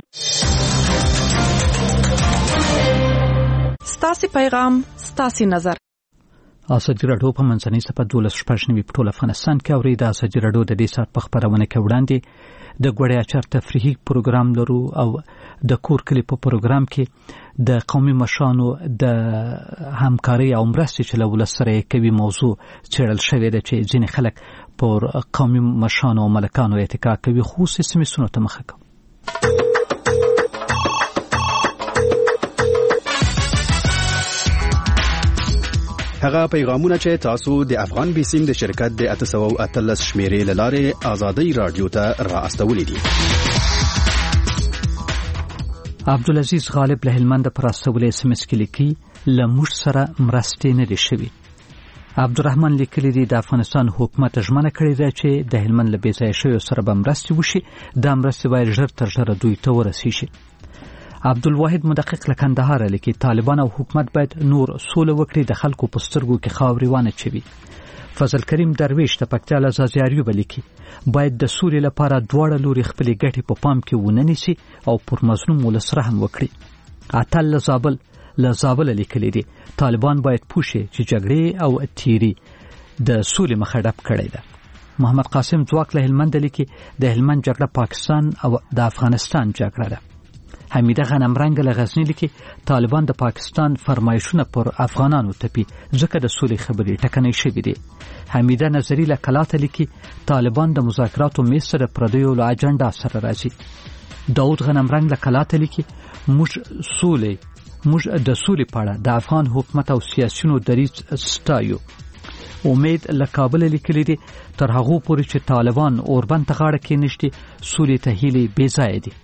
ستاسو پیغام ستاسو نظر. ازادي راډیو په منځنۍ صفحه دولس شپږ نوي په ټول افغانستان کې اوري. د ازادي راډیو د دې ساعت په خبرونه کې وړاندې د ګوړیا چر تفریحي پروګرام لرو او د کور کلی په پروګرام کې د قومي مشانو د همکاري او مرستې چې له ولس سره کوي موضوع چیرل شوې ده چې ځینې خلک پر قومي مشانو او ملکانو اتکا کوي، خصوصي سیمو ته مخه کوي. هغه پیغامونه چې تاسو د افغان بیسیم د شرکت د اته سوه او اتلس شمیرې له لارې ازادي رادیو ته را استولې دي. عبدالعزیز غالب له هلمند پر استولې اس ام اس کې لیکي له موږ سره مرستې نه دي شوي. عبدالرحمن لیکلی دی د افغانستان حکومت ژمنه کړې ده چې د هلمند له بې ځایه شویو سره به مرستې وشي. دا مرستې باید ژر تر ژره دوی ته ورسیږي. عبدالواحد مدقق له کندهار لیکي طالبان او حکومت باید نور سوله وکړي، د خلکو په سترګو کې خاورې وانه چوي. فضل کریم درویش د پکتیا له زازیاریو لیکي باید د سولې لپاره دواړه لوري خپلې ګټې په پام کې ونه نیسي او پر مظلوم ولس رحم وکړي. عطل له زابل له زابل لیکلي دي طالبان باید پوښي چې جګړې او تیری د سولې مخه ډب کړی ده. محمد قاسم ځواک له هلمند لیکي د هلمند جګړه پاکستان او د افغانستان جګړه ده. حمیده غنمرنګ له غزنی لیکي طالبان د پاکستان فرمایشونه پر افغانانو تپي ځکه د سولې خبرې ټکنۍ شوې دي. حمیده نظری له کلاته لیکي طالبان د مذاکراتو میز سره پردیو له اجنډا سره راځي. داود غنمرنګ له کلاته لیکي موږ سولې موږ د سولې په اړه د افغان حکومت او سیاسيونو دریځ ستایو. امید له کابل لیکلي دي تر هغه پورې چې طالبان اوربند ته غاړه کېنشتي سولې ته هیلې بې ځایه دي.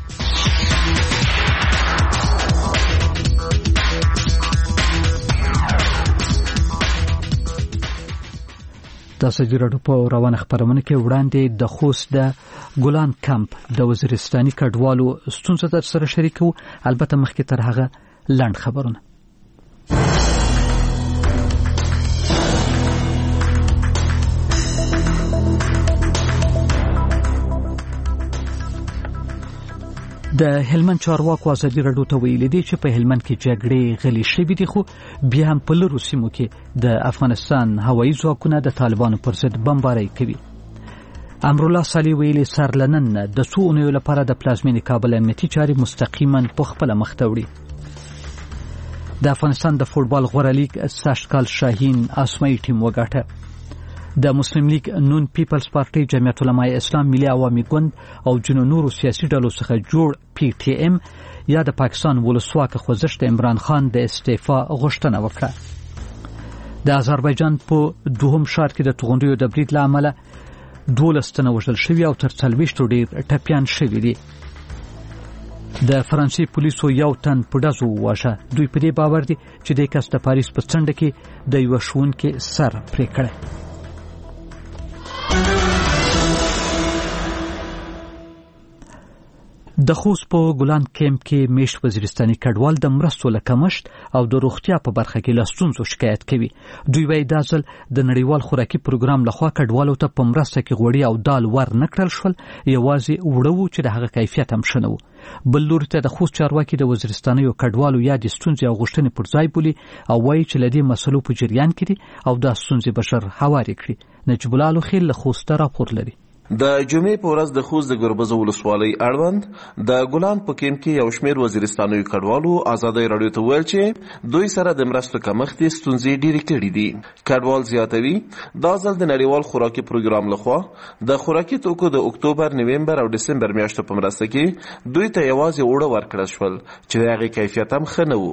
د ازادي راډیو په روانه خبرونه کې وړاندې د خوست د ګلان کمپ د وزیرستاني کډوالو ستونزه در سره شریکو. البته مخکې تر هغه لاند خبرونه. د هلمند چارواکو ازادي راډیو ته ویلي دي چې په هلمند کې جګړې غلي شوې دي، خو بیا هم په لرو سیمو کې د افغانستان هوایي ځواکونه د طالبانو پر ضد بمبارۍ کوي. امرالله صالح ویلي سرلنن د څو اونیو لپاره د پلازمینې کابل امنیتي چارې مستقیما په خپله مخ ته وړي. د افغانستان د فوټبال غوره لیګ ساشکال شاهین اسماعي ټیم وګاټه. د مسلم لیگ نون پیپلز پارټي جمعیت علماء اسلام ملي عوامي ګوند او جنو نورو سیاسي ډلو څخه جوړ پی ټی ایم یا د پاکستان ولسواکه خوځښت عمران خان د استعفا غوښتنه وکړه. د آذربایجان په دوهم ښار کې د توغندیو د برید له امله دولس تنه وژل شوي او تر څلوېښتو ډېر ټپیان شوي دي. د فرانسې پولیسو یو تن په ډزو وواژه. دوی په دې باور دي چې دې کس د پاریس په څنډه کې د یوه ښوونکي سر پرې کړی. د خوست په ګلان کیمپ کې میشت وزیرستاني کډوال د مرستو له کمښت او د روغتیا په برخه کې له ستونزو شکایت کوي. دوی وایي دا ځل د نړیوال خوراکي پروګرام لخوا کډوالو ته په مرسته کې غوړي او دال ور نه کړل شول، یوازې وړه وو چې د هغه کیفیت هم ښه نه و. بل لوري ته د خوست چارواکي د وزیرستانیو کډوالو یادې ستونزې او غوښتنې پر ځای بولي او وایي چې له دې مسلو په جریان کې دي او دا ستونزې به ژر هوارې کړي. نجیب الله لوخیل له خوسته راپور لري. د جمعې په ورځ د خوست د ګربز ولسوالۍ اړوند د ګلان په کیمپ کې یو شمېر وزیرستانیو کډوالو ازادۍ راډیو ته وویل چې دوی سره د مرستو کمښت ستونزې ډېرې کړي دي. کډوال زیاتوي دا ځل د نړیوال خوراکي پروګرام لخوا د خوراکي توکو د اکتوبر، نومبر او ډسمبر میاشتو په مرسته کې دوی ته یوازې اوړه ورکړل شول چې د هغې کیفیت هم ښه نه و.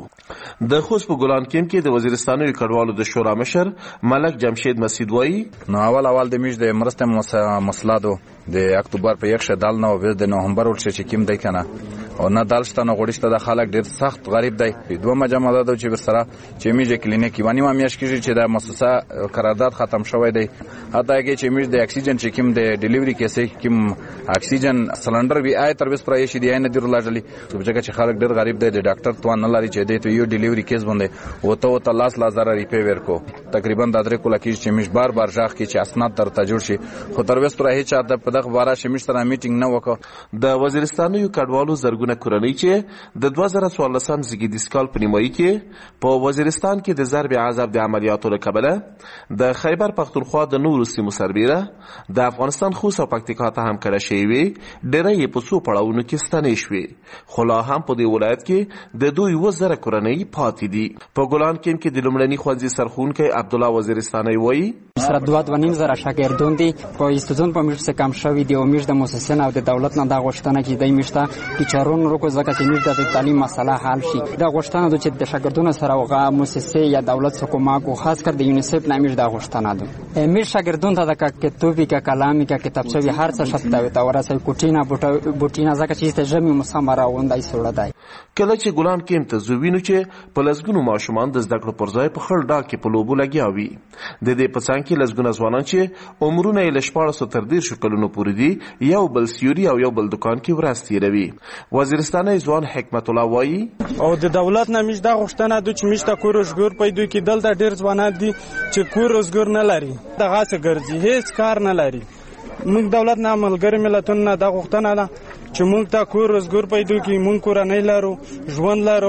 د خوست په ګلان کیمپ کې د وزیرستانیو کډوالو د شورا مشر ملک جمشید مسعود وایي نو اول اول د میش د مرستې مسله د اکتوبر په یک شدال نه او د نومبر ول چې کیم دی کنه او نه دالشته نه غوړشته د خلک ډیر سخت غریب دی. دوه مجمع ده چې بسره چې میجه کلینیک وانی ما میاش کیږي چې د مؤسسه قرارداد ختم شوی دی. حتی کې چې میج د اکسیجن چې کیم د ډیلیوري کیسه کیم اکسیجن سلندر وی آی تر بیس پرای شي دی نه دی لاجلی چې چې خلک ډیر غریب دی د ډاکټر توان نه لري چې دی ته یو ډیلیوري کیس باندې او ته او ته لاس لازر ریپی ورکو تقریبا د درې کوله کې چې میج بار بار ځاخ کې چې اسناد تر تجربه شي خو تر بیس پرای چې د په دغه واره شمیش سره میټینګ نه وکړ. د وزیرستانیو کډوالو زرګونه کورنۍ چې د دوه زره څوارلسم زیږدیز کال په نیمایي کې په وزیرستان کې د ضرب عذاب د عملیاتو له کبله د خیبر پختونخوا د نورو سیمو سربیره د افغانستان خوست او پکتیکا ته هم کډه شوې وي، ډېری یې په څو پړاوونو کې ستنې شوې، خو لا هم په دې ولایت کې د دوی اووه زره کورنۍ پاتې دي. په ګلان کیمپ کې د لومړني ښوونځي سرښوونکی عبدالله وزیرستانی وایي سره دوه دوه نیم زره شاګردان دي په استودون په میشت کم شوی دی او میشت د مؤسسین او د دولت نه د غوښتنه چې د میشته چې چارون روکو ځکه چې میشت د تعلیم مسله حل شي. د غوښتنه د چې د شاګردونو سره وغه مؤسسه یا دولت حکومت او خاص کر د یونیسف نه میشت د غوښتنه ده. میشت شاګردون ته د کتابي کا کلامي کا کتابچوي هر څه شته او ورسې کوټینا بوټینا ځکه چې ته جمع مسامره وندای سوړه دی. کله چې ګلان کیمپ ته زوینو چې په لسګونو ماشومان د زده کړو پر ځای په خړ ډاګ کې په لوبو لګیا وي. د دې په څنګ کې لسګونه ځوانان چې عمرونه یې له شپاړسو تر دېرشو کلونو پورې دي یو بل سیوري او یو بل دکان کې ورځ تېروي. وزیرستاني ځوان حکمت الله وایي او د دولت نه میش دا غوښتنه ده چې میش ته کور روزګار پیدا کړي. دلته ډېر ځوانان دي چې کور روزګار نه لري، دغسې ګرځي، هیڅ کار نه لري. موږ دولت نه ملګري ملتونو نه دا غوښتنه ده چې موږ ته کور روزګار پیدا کړي، موږ کورنۍ لرو، ژوند لرو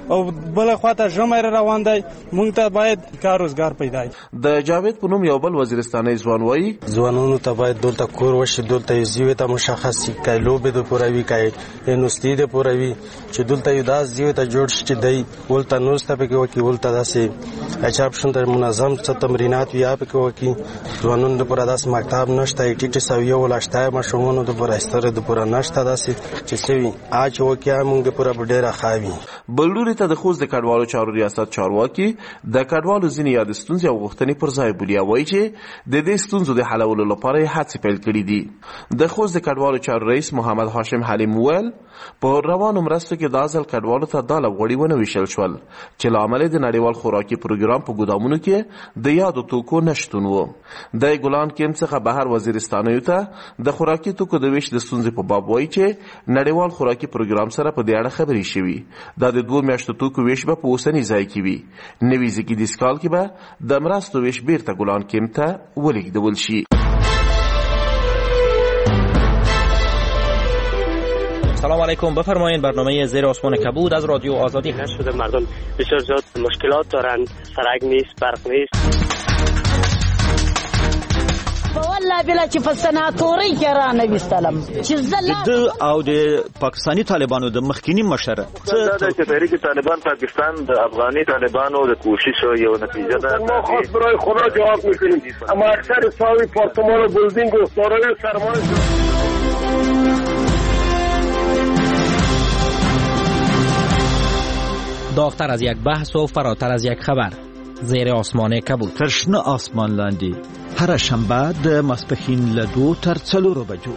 او بل خواته ژمر روان دی مونږ ته باید کار روزګار پیدا شي. د جاوید په نوم یو بل وزیرستاني ځوان وایي ځوانانو ته باید دلته کور وشي، دلته زیوی ته مشخص شي، کای لوبې د پوروي کای انوستي د پوروي چې دلته یو داس زیوی ته جوړ شي دی ولته نوسته په کې وکی ولته داسې اچاب شون د منظم څه تمرینات ویا په کې وکی ځوانانو د پوره داس مکتب نشته ټیټ سویو ولاشته مشمونو د پوره استره د پوره نشته داسې چې سوي اچ وکیا موږ د پوره ډیره خاوي. بلوري ته د خوست د کډوالو چارو ریاست چارواکي د کډوالو ځینې یاد ستونزې او غوښتنې پر ځای بولیا وایي چې د دې ستونزو د حلولو لپاره هڅې پیل کړې دي. د خوست د کډوالو چارو رئیس محمد هاشم حلیم وویل په روانو مرستو کې د ځل کډوالو ته د لوغړی ونه ویشل شول چې لامل د نړیوال خوراکي پروګرام په ګودامونو کې د یادو توکو نشتون وو. د ګلان کیم څخه بهر وزیرستانیو ته د خوراکي توکو د ویش د ستونزې په باب وایي چې نړیوال خوراکي پروګرام سره په دې اړه خبرې شوي. دا د دوه میاشتو توکو ویش به په اوسني ځای کې وي. نوي زیږدیز کال کې به د مرستو ویش بیرته ګلان کیم ته ولېږدول شي. سلام علیکم، بفرمایید برنامه زیر آسمان کبود از رادیو آزادی هست. شده مردم بسیار زیاد مشکلات دارند، سرک نیست، برق نیست. والله بلا چې په سناتوري کې را نه وستلم چې زله او د پاکستانی طالبانو د مخکینی مشره دا چې تحریک طالبان پاکستان د افغاني طالبانو د کوشش یو نتیجه ده. ما خاص برای خدا جواب میکنیم، اما اکثر ساوی پارتمان و بلدینگ و سارای سرمایه داغتر از یک بحث و فراتر از یک خبر. زیر آسمان کبود. ترشنه آسمان لاندی هر شنبه د ماسپښین له دوه تر څلورو بجو.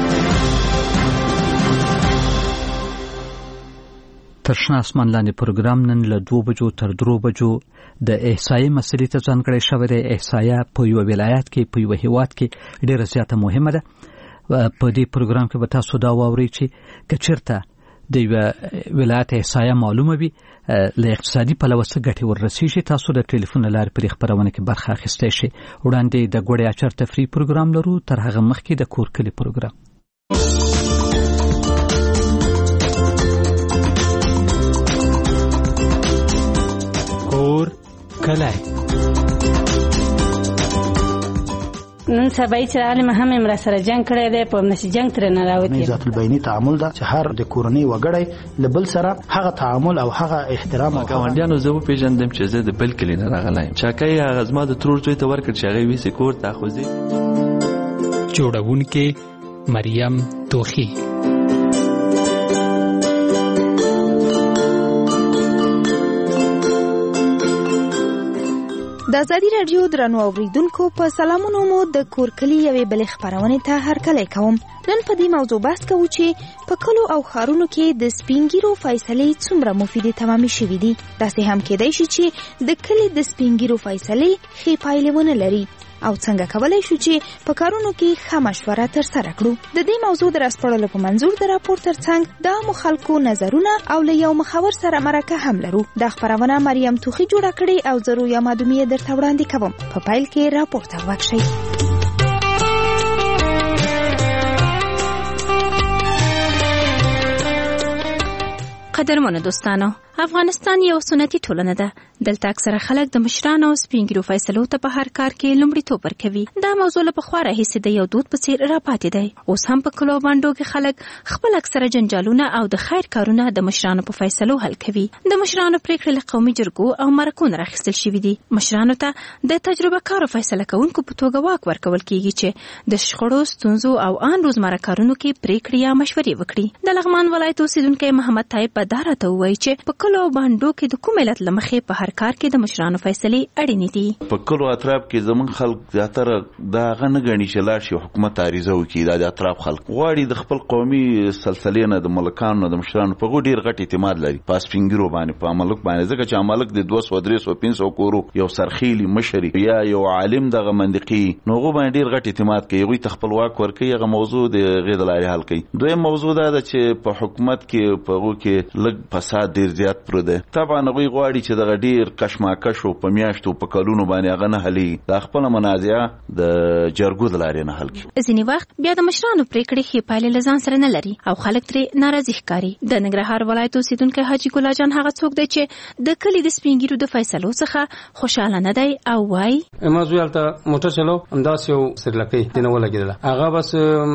ترشنه آسمان لاندې پروګرام نن له دوه بجو تر درو بجو د احصایې مسلې ته ځانګړی شوی دی. احصایه په یو ولایت کې په یو هیواد کې ډیره زیاته مهمه ده. په دې پروګرام کې به تاسو دا واورئ چې که چېرته د یو ولایت احصایه معلومه وي له اقتصادي پلوه څه ګټې وررسېږي، تاسو د ټلیفون له لارې پرې خپرونه کې برخه اخیستی شئ. وړاندې د ګوړې اچر تفریح پروګرام لرو، تر هغه مخکې د کور کلي پروګرام. کور کلی نن سبا چې عالم هم امر سره جنگ کړی دی، په نشي جنگ تر نه راوتی. ذات البینی تعامل دا چې هر د کورنۍ وګړی لبل سره هغه تعامل او هغه احترام او ګاونډیانو زه په پیژندم چې زه د بل کلی نه راغلایم. چاکای هغه زما د ترور زوی ته ورکړ چې هغه ویسي کور ته خوځي. جوړونکې مریم توخی. د ازادي رادیو درنو اوریدونکو په سلامونو مو د کورکلی یوې بلې خبرونه ته هرکلی کوم. نن په دې موضوع بحث کوو چې په کلو او ښارونو کې د سپینګیرو فیصلې څومره مفیدې تمامې شوې دي. داسې هم کېدای شي چې د کلي د سپینګیرو فیصلې ښې پایلې ونه لري او څنګه کولای شو چې په کارونو کې ښه مشوره ترسره کړو. د دې موضوع د راسپړلو په منظور د راپور ترڅنګ د عامو خلکو نظرونه او له یو مخور سره مرکه هم لرو. دا خبرونه مریم توخی جوړه کړې او زه رویا مادومیه درته وړاندې کوم. په پیل کې راپور ته غوږ شئ. قدرمنو دوستانو، افغانستان یو سنتي ټولنه ده. دلته اکثره خلک د مشرانو او سپینګیرو فیصلو ته په هر کار کې لومړیتوب ورکوي. دا موضوع له پخوا راهیسې د یو دود په څیر راپاتې دی. اوس هم په کلو باندو کې خلک خپل اکثره جنجالونه او د خیر کارونه د مشرانو په فیصلو حل کوي. د مشرانو پریکړې له قومي جرګو او مرکو نه راخیستل شوي دي. مشرانو ته د تجربه کارو فیصله کوونکو په توګه واک ورکول کیږي چې د شخړو، ستونزو او ان روزمره کارونو کې پریکړې یا مشورې وکړي. د لغمان ولایت اوسیدونکی محمد طیب په دارا ته وایي چې په کلو باندو کې د کوم علت لمخې په هر کار کې د مشرانو فیصلې اړینې دي. په کلو اطراف کې زمون خلک زیاتره دا غنه غني چې لاړ شي حکومت عریضه وکړي. د اطراف خلک غواړي د خپل قومي سلسلې نه د ملکانو د مشرانو په ډیر غټ اعتماد لري په سپینګیرو باندې، په ملک باندې، ځکه چې ملک د دوه سوه درې سوه پنځه سوه کورو یو سرخیلی مشري یا یو عالم دغه منطقي نوغو باندې ډیر غټ اعتماد کوي. غوي تخپل واک ورکوي. هغه موضوع د غیر لاري حل کوي. دویم موضوع دا ده چې په حکومت کې په غو کې لږ فساد ډیر زیات وضعیت پر دی. طبعا هغوی غواړي چې دغه ډیر کشمکش او په میاشتو په کلونو باندې هغه نه حلي د خپل منازعه د جرګو د لارې نه حل کړي. ځینې وخت بیا د مشرانو پریکړې ښې پایلې له ځان سره نه لري او خلک ترې ناراضي ښکاري. د ننګرهار ولایت اوسیدونکی حاجي ګل جان هغه څوک دی چې د کلي د سپینګیرو د فیصلو څخه خوشاله نه دی او وایي ما زوی هلته موټر چلو همداسې یو سرلکۍ دې نه ولګېدله. هغه بس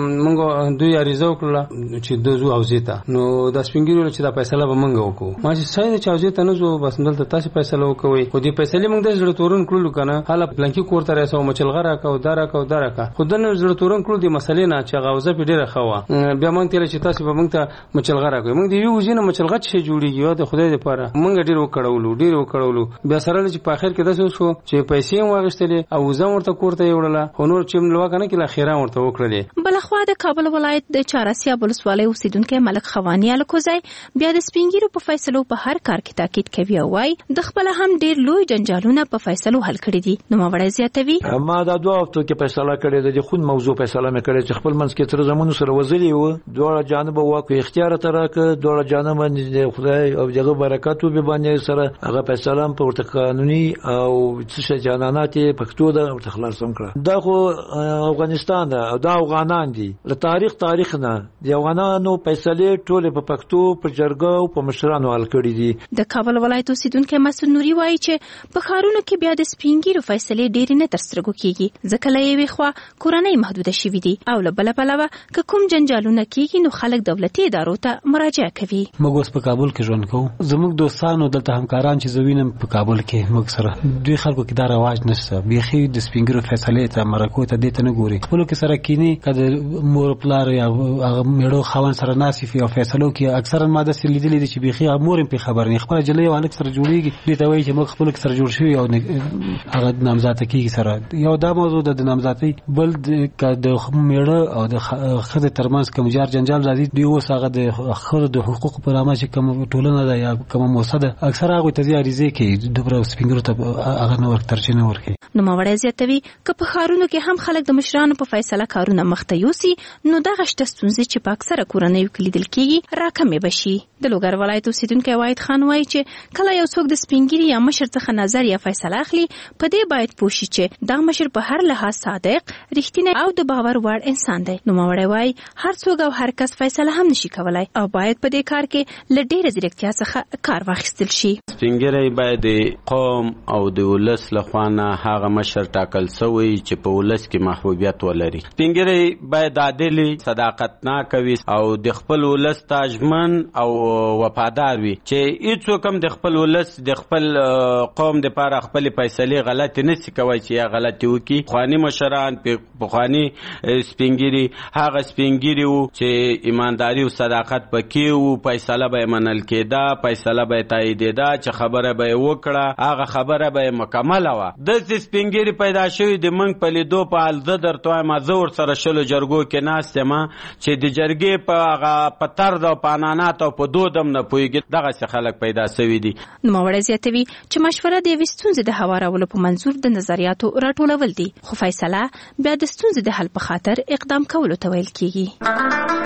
موږ دوی عریضه وکړله چې د ځو حوزې ته. نو د سپینګیرو چې دا فیصله به موږ وکړو. ما چې صحیح ده چې حوزې ته نه ځو بس دلته تاسې فیصله وکوئ. خو دې فیصلې موږ داسې زړه تورن کړلو که نه هله پلانکي کور ته راسه مچلغه راکړه دا راکړه دا راکړه. خو دنه زړه تورن کړو دې مسلې نه چې هغه حوزه پرې ډېره ښه وه. بیا موږ تېره چې تاسې به موږ ته مچلغه راکوئ. موږ د یوې حوزې نه مچلغه څه شی جوړېږي یو د خدای دپاره موږ ډېر وکړولو ډېر وکړولو. بیا سره چې په اخر کې داسې وشو چې پیسې هم واخیستلې او حوزه هم ورته کور ته یې وړله خو نور چې لوا که نه کړي اخیرا ورته وکړلې. بلخوا د کابل ولایت د چهارسیاب ولسوالۍ اوسیدونکی ملک خواني الکوزی بیا د سپینګیرو په فیصلو په هر کار کې تاکید کوي او وایي د خپله هم ډېر لوی جنجالونه په فیصلو حل کړي دي. نوموړی زیاتوي ما دا دوه هفتو کې فیصله کړې ده د خون موضوع فیصله مې کړې چې خپل منځ کې تر زمونو سره وزلي وو دواړه جانبه واک اختیار ته راکړه دواړه جانبه د خدای او دغه برکات به باندې سره هغه فیصله په ورته قانوني او څه جنانات پښتو ده ورته خلاص هم کړه. دا خو افغانستان ده او دا افغانان دي له تاریخ تاریخ نه د افغانانو فیصلې ټول په پښتو په جرګه او په مشرانو حل کړي دي. د کابل ولایت اوسیدونکی مسعود نوري وایي چې په ښارونو کې بیا د سپینګیرو فیصلې ډېرې نه تر سترګو کېږي ځکه له یوې خوا کورنۍ محدوده شوي دي او له بله پلوه که کوم جنجالونه کېږي نو خلک دولتي ادارو ته مراجعه کوي. موږ اوس په کابل کې ژوند کوو. زموږ دوستانو دلته همکاران چې زه وینم په کابل کې موږ سره دوی خلکو کې دا رواج نشته. بیخي د سپینګیرو فیصلې ته مرکو ته دې ته نه ګوري. خپلو کې سره کینی که د مور پلار یا هغه میړو خاوند سره ناست وي او فیصلو کې اکثرا ما داسې لیدلي دي چې بیخي مور هم پرې خبر نه خپله جلۍ او هلک سره جوړېږي دوی ته وایي چې موږ خپلو کې سره جوړ شوي او هغه نامزاده کېږي سره. یو دا موضوع ده د نامزادۍ. بل که د میړه او د ښځې ترمنځ کوم جار جنجال راځي دوی اوس هغه د ښځو د حقوقو په نامه چې کومه ټولنه ده یا کومه موسسه ده اکثره هغوی ته دې عریضې کوي دومره سپینګیرو ته هغه نه ور ترجیح نه ورکوي. نوموړی زیاتوي که په ښارونو کې هم خلک د مشرانو په فیصله کارونه مخته یوسي نو دغه شته ستونزې چې په اکثره کورنیو کې لیدل کېږي راکمې به شي. د لوګر ولایت اوسیدونکی واحد خان وایي چې کله یو څوک د سپینګیري یا مشر څخه نظر یا فیصله اخلي په دې باید پوه شي چې دا مشر په هر لحاظ صادق رښتینی او د باور وړ انسان دی. نوموړی وایي هر څوک او هر کس فیصله هم نشي کولای او باید په دې کار کې له ډېره ځیرکتیا څخه کار واخیستل شي. سپینګیری باید د قوم او د ولس لخوا نه هغه مشر ټاکل سوی چې په ولس کې محبوبیت ولري. سپینګیری باید عادل صداقتناک وي او د خپل ولس ته ژمن او وفادار وي چې هیڅوک هم د خپل ولس د خپل قوم د پاره خپل فیصلې غلطي نشي کوي چې یا غلطي وکړي. خواني مشران په خواني سپینګیری هغه سپینګیری وو چې ایمانداري او صداقت پکې وو فیصله به منل کېده فیصله به تاییدېده چې خبره به وکړه هغه خبره به مکمله وه. د سپینګیری پیدا شوی د منګ په لیدو په حال زه درته وایم زه ورسره شلو جرګو کې ناست یم چې د جرګې په هغه په طرز او په عنعنات او په دود هم نه پوهېږي دغسې خلک پیدا سوي دي. نوموړی زیاتوي چې مشوره د یوې ستونزې د هوارولو په منظور د نظریاتو راټولول دي خو فیصله بیا د ستونزې د حل په خاطر اقدام کولو ته ویل کېږي.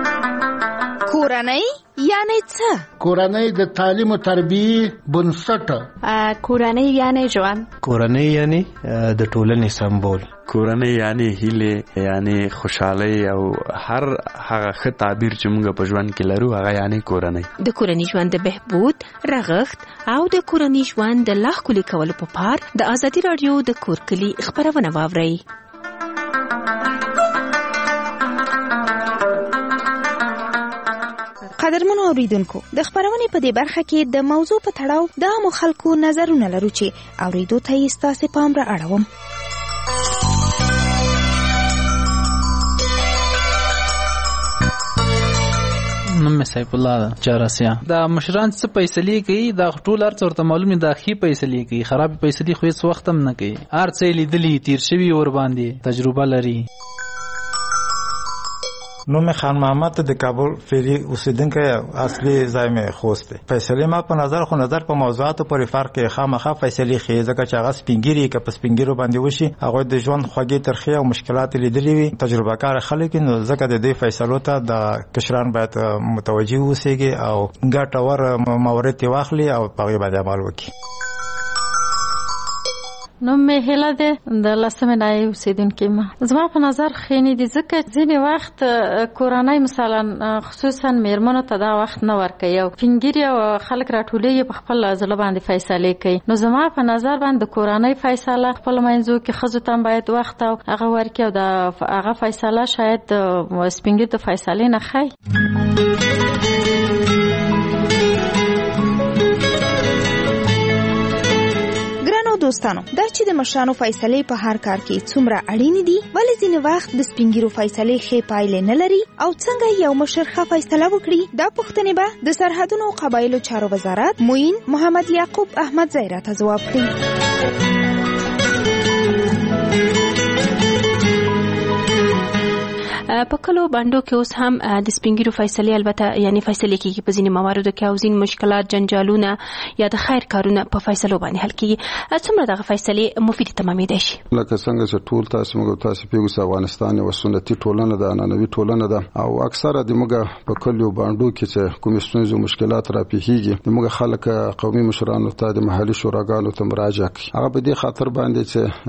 کورنۍ یعنی څه؟ کورنۍ د تعلیم او تربیې بنسټ. کورنۍ یعنی ژوند. کورنۍ یعنی د ټولنې سمبول. کورنۍ یعنی هیله یعنی خوشحالي او هر هغه ښه تعبیر چې موږ په ژوند کې لرو هغه یعنی کورنۍ. د کورنۍ ژوند د بهبود رغښت او د کورنۍ ژوند د لا ښکلي کولو په پار د ازادي راډیو د کور کلي خپرونه واورئ. قدرمنو اوریدونکو د خبرونې په دې برخه کې د موضوع په تړاو د عامو خلکو نظرونه لرو چې اوریدو ته یې ستاسې پام را اړوم. نوم مې سیف الله ده چهارسیه. دا مشران څه فیصلې کوي دا ټول هر څه ورته معلوم دي دا ښې فیصلې کوي خراب فیصلې خو هېڅ وخت هم نه کوي. هر څه یې لیدلي تیر شوي ور باندې تجربه لري. نو مې خان محمد د کابل فیری اوسیدونکی اصلي ځای مې خوست دی. فیصله ما په نظر خو نظر په موضوعاتو پورې فرق کې خامخا فیصله خې ځکه چې هغه سپینګری کې په سپینګرو باندې وشي هغه د ژوند خوږی ترخی او مشکلات لیدلې وي تجربه کار خلک نو ځکه د دې فیصلو ته د کشران باید متوجي اوسېږي او ګټور مورد واخلي او په هغه باندې عمل وکړي. نو مې هله ده د لسمه نای اوسیدونکو ما زما په نظر خېنی دي ځکه ځینې وخت کورنۍ مثلا خصوصا میرمنو ته دا وخت نه ورکوي او فنګری او خلک راټولېږي په خپل ځل باندې فیصله کوي. نو زما په نظر باندې کورنۍ فیصله خپل منځو کې خزو ته باید وخت او هغه ورکوي او د هغه فیصله شاید سپینګری د فیصله نه خای. دوستانو دا چې د مشرانو فیصله په هر کار کې څومره اړین دي ولې ځینې وخت د سپینګیرو فیصله ښه پایله نه لري او څنګه یو مشر ښه فیصله وکړي دا پوښتنې به د سرحدونو او قبایلو چارو وزارت موین محمد یعقوب احمد زیرا ته ځواب کړي. په کلو باندې کې اوس هم د سپینګیرو فیصله البته یعنی فیصله کیږي په ځینې مواردو کې او ځینې مشکلات جنجالونه یا د خیر کارونه په فیصلو باندې حل کیږي. څومره دغه فیصله مفید تمامېدای شي؟ لکه څنګه چې ټول تاسو موږ تاسو پیغو افغانستان یو سنتي ټولنه ده عنعنوي ټولنه ده او اکثره د موږ په کلو باندې کې چې کوم ستونزې مشکلات را پیښیږي د موږ خلک قومي مشرانو ته د محلي شوراګانو ته مراجعه کوي. هغه په دې خاطر باندې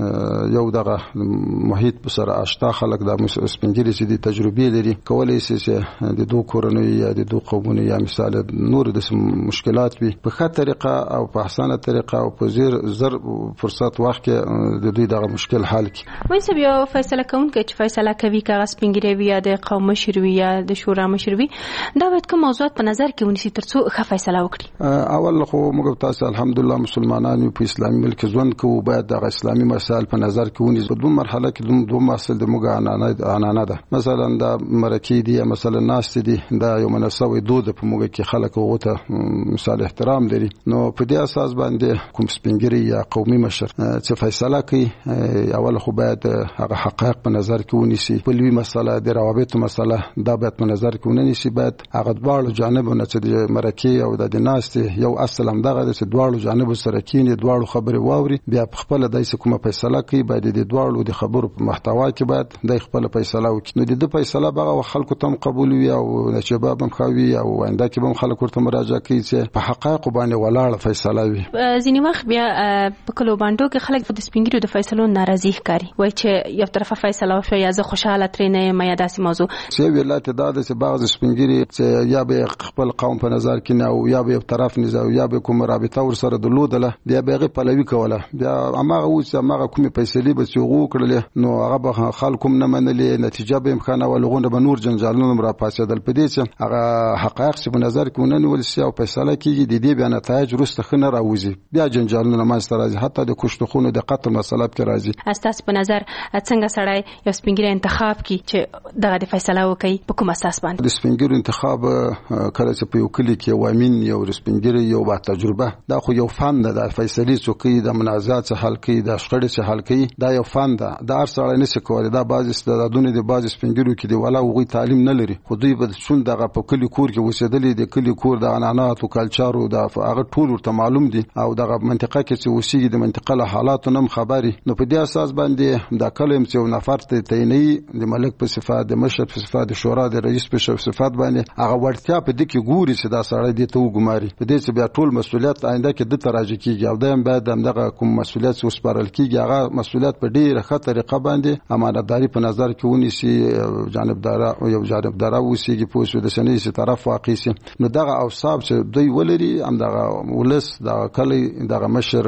چې یو دغه محیط په سره آشنا خلک د سپینګیري د تجربه لري کولای شي چې د دوه کورنۍ یا د دوه قومونو یا مثال نور د مشکلات وي په ښه طریقه او په احسانه طریقه او په زیر زر فرصت وخت کې د دوی دغه مشکل حل کړي. وایي چې یو فیصله کوونکی چې فیصله کوي کاغذ سپینګری وي یا د قوم مشر وي یا د شورا مشر وي دا باید کوم موضوعات په نظر کې ونیسي ترڅو ښه فیصله وکړي. اول خو موږ تاسو الحمدلله مسلمانانو په اسلامي ملک ژوند کوو باید د اسلامي مسایل په نظر کې ونیسو. په دوه مرحله کې دوه مسایل د موږ عنعنه ده مثلا دا مرکی دی مثلا ناس دی دا یو مناسبه دود په موږ کې خلک وغوته مثال احترام لري. نو په دې اساس باندې کوم سپینګری یا قومي مشر چې فیصله کوي اول خو باید هغه حقایق په نظر کې ونیسي. په لوی مسله د روابط مسله دا باید په نظر کې ونیسي. باید هغه دواړو جانبونو چې د مرکی او د ناس یو اصل هم دغه چې دواړو جانبو سره کینی دواړو خبرې واوري بیا په خپل دایسه کومه فیصله کوي باید د دواړو د خبرو په محتوا کې باید د خپل فیصله وکړي. نو د فیصله بغه خلکو ته قبول وي او نشباب هم خوي او آینده کې هم خلکو ورته مراجعه کوي چې په حقایق باندې ولاړ فیصله وي. ځینې وخت بیا په کلو باندې کې خلک د سپینګریو د فیصلو ناراضي ښکاري وایي چې یو طرفه فیصله وشو یا زه خوشاله ترې نه یم یا داسې موضوع چې ویلات دا چې بعض سپینګری چې یا به خپل قوم په نظر کې نه او یا به یو طرف نه او یا به کوم رابطه ور سره درلودله بیا به پلوي کوله بیا هغه و چې هغه کومې فیصلې به چې وغو کړل نو هغه به خلکو نه منلې نتیجه به امکان ولغونه به نور جنجالونه را پاسېدل. په دې چې هغه حقایق چې په نظر کې ونیول شي او فیصله کیږي د دې بیا نتایج وروسته ښه نه راوځي بیا جنجالونه منځته راځي حتی د کشتخونو د قتل مسله کې راځي. تاسو په نظر څنګه سړی یو سپینګری انتخاب کی چې دغه د فیصله وکړي په کوم اساس باندې؟ د سپینګری انتخاب کله چې په یو کلی کې وامین یو سپینګری یو با تجربه دا خو یو فن ده د فیصلې څوکۍ د منازعات حل کوي د شخړې څخه حل کوي دا یو فن ده دا هر سړی نشي کولای دا بعض استعدادونه د بعض سپینګریو کې دی ولا وغوي تعلیم نه لري خو دوی به څون دغه په کلی کور کې وسیدلې د کلی کور د عنعنات او کلچارو د هغه ټول ورته معلوم دي او دغه منطقه کې چې وسیږي د منطقه له حالاتو نم خبري. نو په دې اساس باندې دا کلم چې نفر ته تعیني د ملک په صفات د مشر په صفات د شورا د رئیس په صفات باندې هغه ورتیا په دې کې ګوري چې دا سړی دې ته وګماري په دې چې بیا ټول مسولیت آینده کې د تراجع کیږي او دایم باید دغه کوم مسولیت وسپارل کیږي هغه مسولیت په ډیره ښه طریقه باندې امانتداري په نظر کې ونیسي جانبدارا او یو جانبدارا وسیږي په وسو د سنې چې طرف واقع شي. نو دغه اوصاف چې دوی ولري هم دغه ولس دغه کلی دغه مشر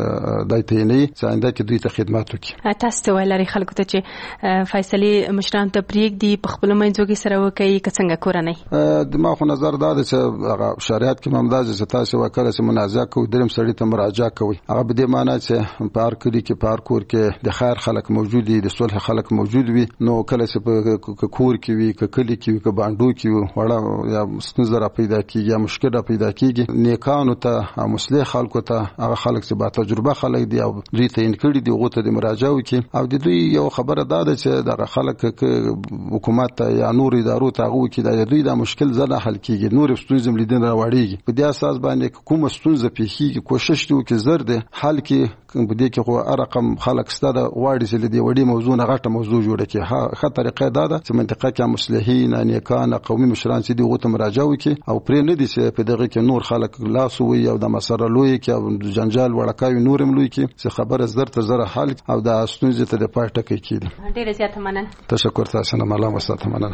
دای تینی چې آینده کې دوی ته خدمت وکړي. تاسو ولري خلکو ته چې فیصله مشران ته پریک دی په خپل منځو کې سره وکړي که څنګه کورنۍ د ما خو نظر دا ده چې هغه شریعت کې ممداز چې تاسو وکړه چې منازعه کوي دریم سړی ته مراجعه کوي هغه به دې معنی چې په هر کلی کې په هر کور کې د خیر خلک موجود دي د صلح خلک موجود وي نو کله چې په کور کې وي ک کلی کې وي ک باندو کې وي وړه یا ستونزه را پیدا کیږي یا مشکل را پیدا کیږي نیکانو ته مصلح خلکو ته هغه خلک چې با تجربه خلک دي او دوی ته انکړي دي غوته د مراجعه وکي او د دوی یو خبره دا ده چې دغه خلک حکومت یا نور ادارو ته هغه کې د دوی د مشکل زله حل کیږي نور ستونزې ملیدن راوړيږي په دې اساس باندې کومه ستونزه پیښیږي کوشش دی چې زر ده حل کې په دې کې خو رقم خلک ستاره واړي چې د وړي موضوع نه غټه موضوع جوړه کی ها طریقه دا ده چې منطقه کې مصلحین نیکان قومي مشران چې دی غوته مراجعه وکي او پرې نه دي چې په دغه کې نور خلک لاس وي او د مسره لوی کې او جنجال وړکاوي نورم لوی کې چې خبره زر تر زر حل او د ستونزې ته د پاتې کې کیږي. ډیره زیاته مننه. تشکر تاسو نه مالا وساته مننه.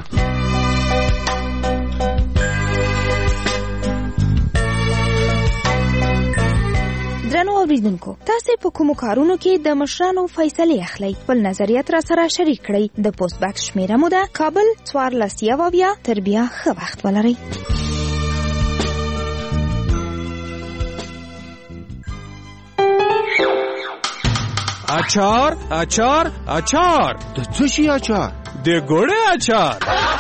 درنو اوریدونکو تاسو په کومو کارونو کې د مشرانو فیصله اخلي خپل نظریات را سره شریک کړئ د پوسټ باکس شمیره مو ده کابل څوارلس یو اویا تر بیا ښه وخت ولرئ. اچار اچار اچار د څه شي اچار؟ د ګوړې اچار.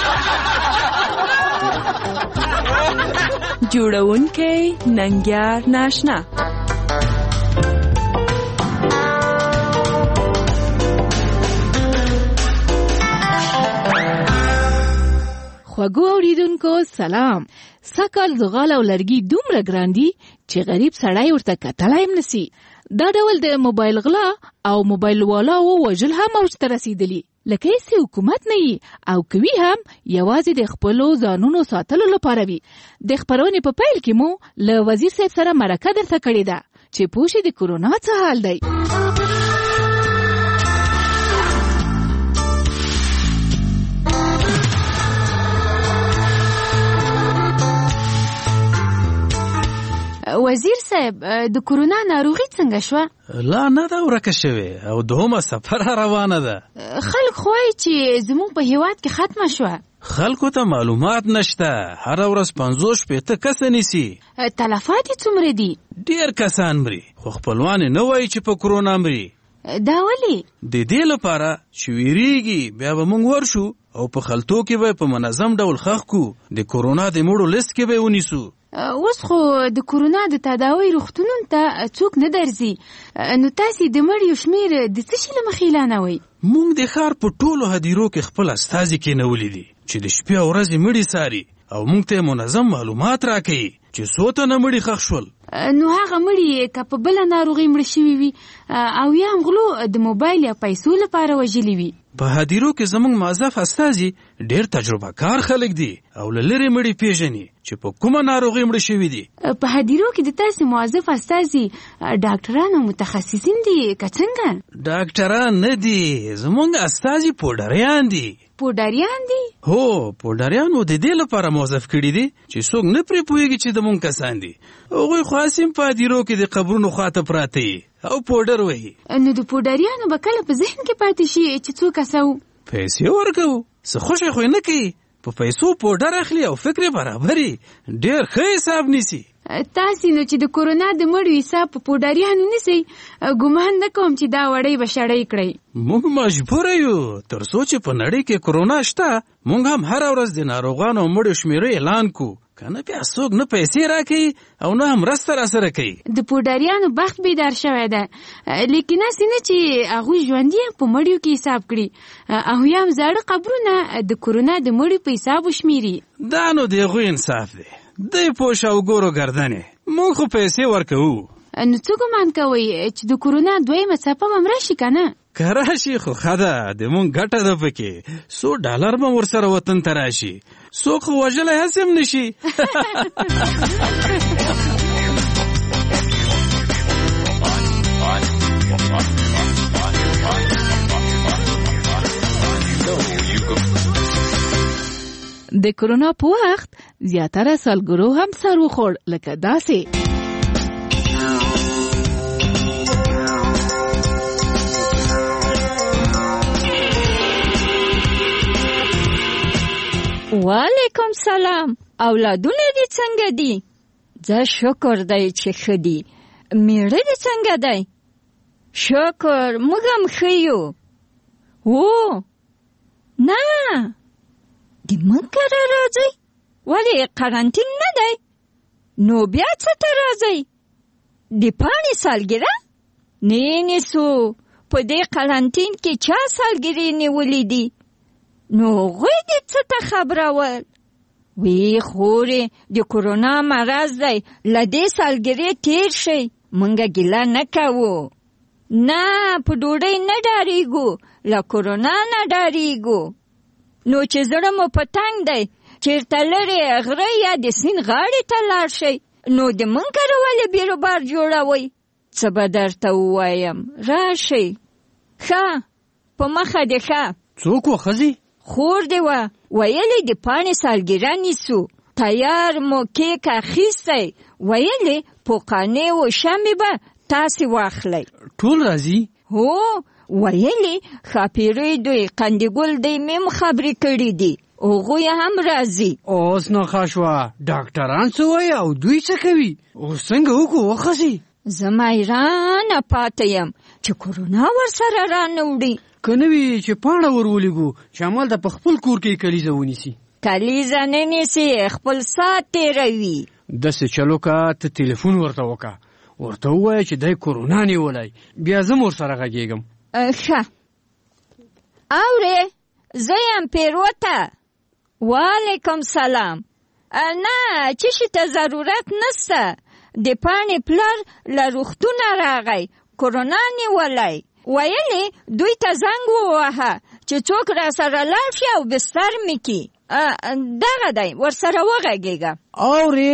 جوړونکی ننګیار ناشنا. خوږو اوریدونکو سلام. سکل زغال او لرګي دومره ګران دي چې غریب سړی ورته کتلای هم نسی. دا ډول د موبایل غلا او موبایل والا او وجل هم اوج ته رسیدلی لکه هیڅ حکومت نه وي او کوي هم یوازې د خپلو ځانونو ساتلو لپاره وي. د خبرونې په پیل کې مو له وزیر صاحب سره مرکه درته کړې ده چې پوه شي د کورونا څه حال دی. وزیر صاحب د کورونا ناروغي څنګه شوه؟ لا نه دا ورکه شوې او دومره سفر روانه ده. خلک خو وایي چې زموږ په هیواد کې ختمه شوه. خلکو ته معلومات نشته. هر ورځ پنځوس شپېته کسه نیسي. تلفات یې څومره دي؟ ډېر کسان مري خو خپلوان یې نه وایي چې په کورونا مري. دا ولې؟ د دې لپاره چې ویریږي بیا به موږ ورشو او په خلطو کې به په منظم ډول ښخ کو د کورونا د مړو لیست کې به ونیسو. اوس خو د کورونا د تداوی روغتونونو ته څوک نه درځي نو تاسو د مړیو شمیر د څه شي له مخې اعلانوئ؟ موږ د ښار په ټولو هدیرو کې خپل استازي کېنولي دي چې د شپې او ورځې مړي څاري او موږ ته منظم معلومات راکوي چې څو تنه مړي ښخ شول. نو هغه مړي که په بله ناروغي مړه شوي وي او یا هم غلو د موبایل یا پیسو لپاره وژلي وي. په هدیرو کې زموږ معزف استازي ډېر تجربه کار خلک دي او له لرې مړي پیژني چې په کومه ناروغي مړه شوي دي. په هدیرو کې د تاسو معزف استازي ډاکټران او متخصصین دي که څنګه؟ ډاکټران نه دي زموږ استازي پوډریان دي. پوډریان دي؟ هو پوډریان مو د دې لپاره موظف کړي دي چې څوک نه پرې پوهېږي چې د مونږ کسان دي. هغوی خو هسې په هدیرو کې د قبرونو خواته پراته وي او پوډر وهي. نو د پوډریانو به کله په ذهن کې پاتې شي چې څو کسه وو؟ پیسې ورکوو څه خوښه خو یې نه کوي په پیسو پوډر اخلي او فکر برابري ډېر ښه حساب نیسي. تاسې نو چې د کورونا د مړو حساب په پوډریانو نیسئ ګمان نه کوم چې دا وړۍ به شړۍ کړئ. موږ مجبوره یو تر څو چې په نړۍ کې کورونا شته موږ هم هره ورځ د ناروغانو او مړو شمیرې اعلان کو کنه بیا څوک نه پیسې راکوي او نه هم مرسته راسره کوي. د پوډریانو بخت بیدار شوی ده لیکن هسې نه چې هغوی ژوندي هم په مړیو کې حساب کړي او یا هم زاړه قبرونه د کورونا د مړیو په حساب وشمیري. دا نو د هغوی انصاف دی. دی پوه شه او ګورو ګردنې موږ خو پیسې ورکوو. نو څه ګمان کوئ چې د کورونا دویمه څپه به هم راشي که نه؟ که راشي خو ښه ده د مونږ ګټه ده پکې. څو ډالر به ورسره وطن ته راشي څوک خو وژلی هسې هم نه شي. د کورونا په وخت زیاتره سالګرو هم سر وخوړ لکه داسې. وعلیکم سلام. اولادونه دې څنګه دي؟ زه شکر دی چې ښه دي. میړه دې څنګه دی؟ شکر موږ هم ښه یو. او نه د موږ کره راځئ؟ ولې قرنطین نه دی؟ نو بیا څه ته راځئ؟ د پاڼې سالګره؟ نه نیسو، په دې قرنطین کې چا سالګرې نیولې دي؟ نو هغوی دې څه ته خبرول؟ وی خورې د کورونا مرض دی، له دې سالګرې تیر شئ، مونږه ګیله نه کوو. نه په ډوډۍ نه ډارېږو، له کورونا نه ډارېږو. نو چې زړه مو په تنګ دی، چېرته لرې غره یا د سیند غاړې ته لاړ شئ، نو د مونږ کره ولې بیروبار جوړوئ؟ څه به درته ووایم، راشئ. ښه په مخه دې ښه. څوک و ښځې؟ خور دې وه، ویلې د پاڼې سالګره نیسو، تیار مو کیک اخیستی، ویلې پوقانې و شمې به تاسې واخلئ. ټول راځي؟ هو، ویلې ښاپیرۍ دوی قندګل دی مې خبرې کړي دي، هغوی هم راځي. اوس نو ښه شوه، ډاکټران څه وایي او دوی څه کوي؟ اوس څنګه وکړو وښځې؟ زه میرانه پاته یم چې کورونا ورسره رانه وړي. که نه وي چې پاڼه ور ولېږو چې همالته په خپل کور کې کلیزه ونیسي. کلیزه نه نیسي، خپل ساعت تېروي. داسې چلو که ته تلیفون ورته وکړه، ورته ووایه چې دی کورونا نیولی، بیا زه م ورسره غږېږم. ښه اورې، زه یم پیروته. وعلیکم سلام. نه چې شي ته ضرورت نسته، د پاڼې پلار له روغتونه راغی، کورونا نیولی، ویلې دوی ته زنګ ووهه چې څوک را سره لاړ شي او بستر مې کي. دغه دی، ورسره وغږېږه. اورې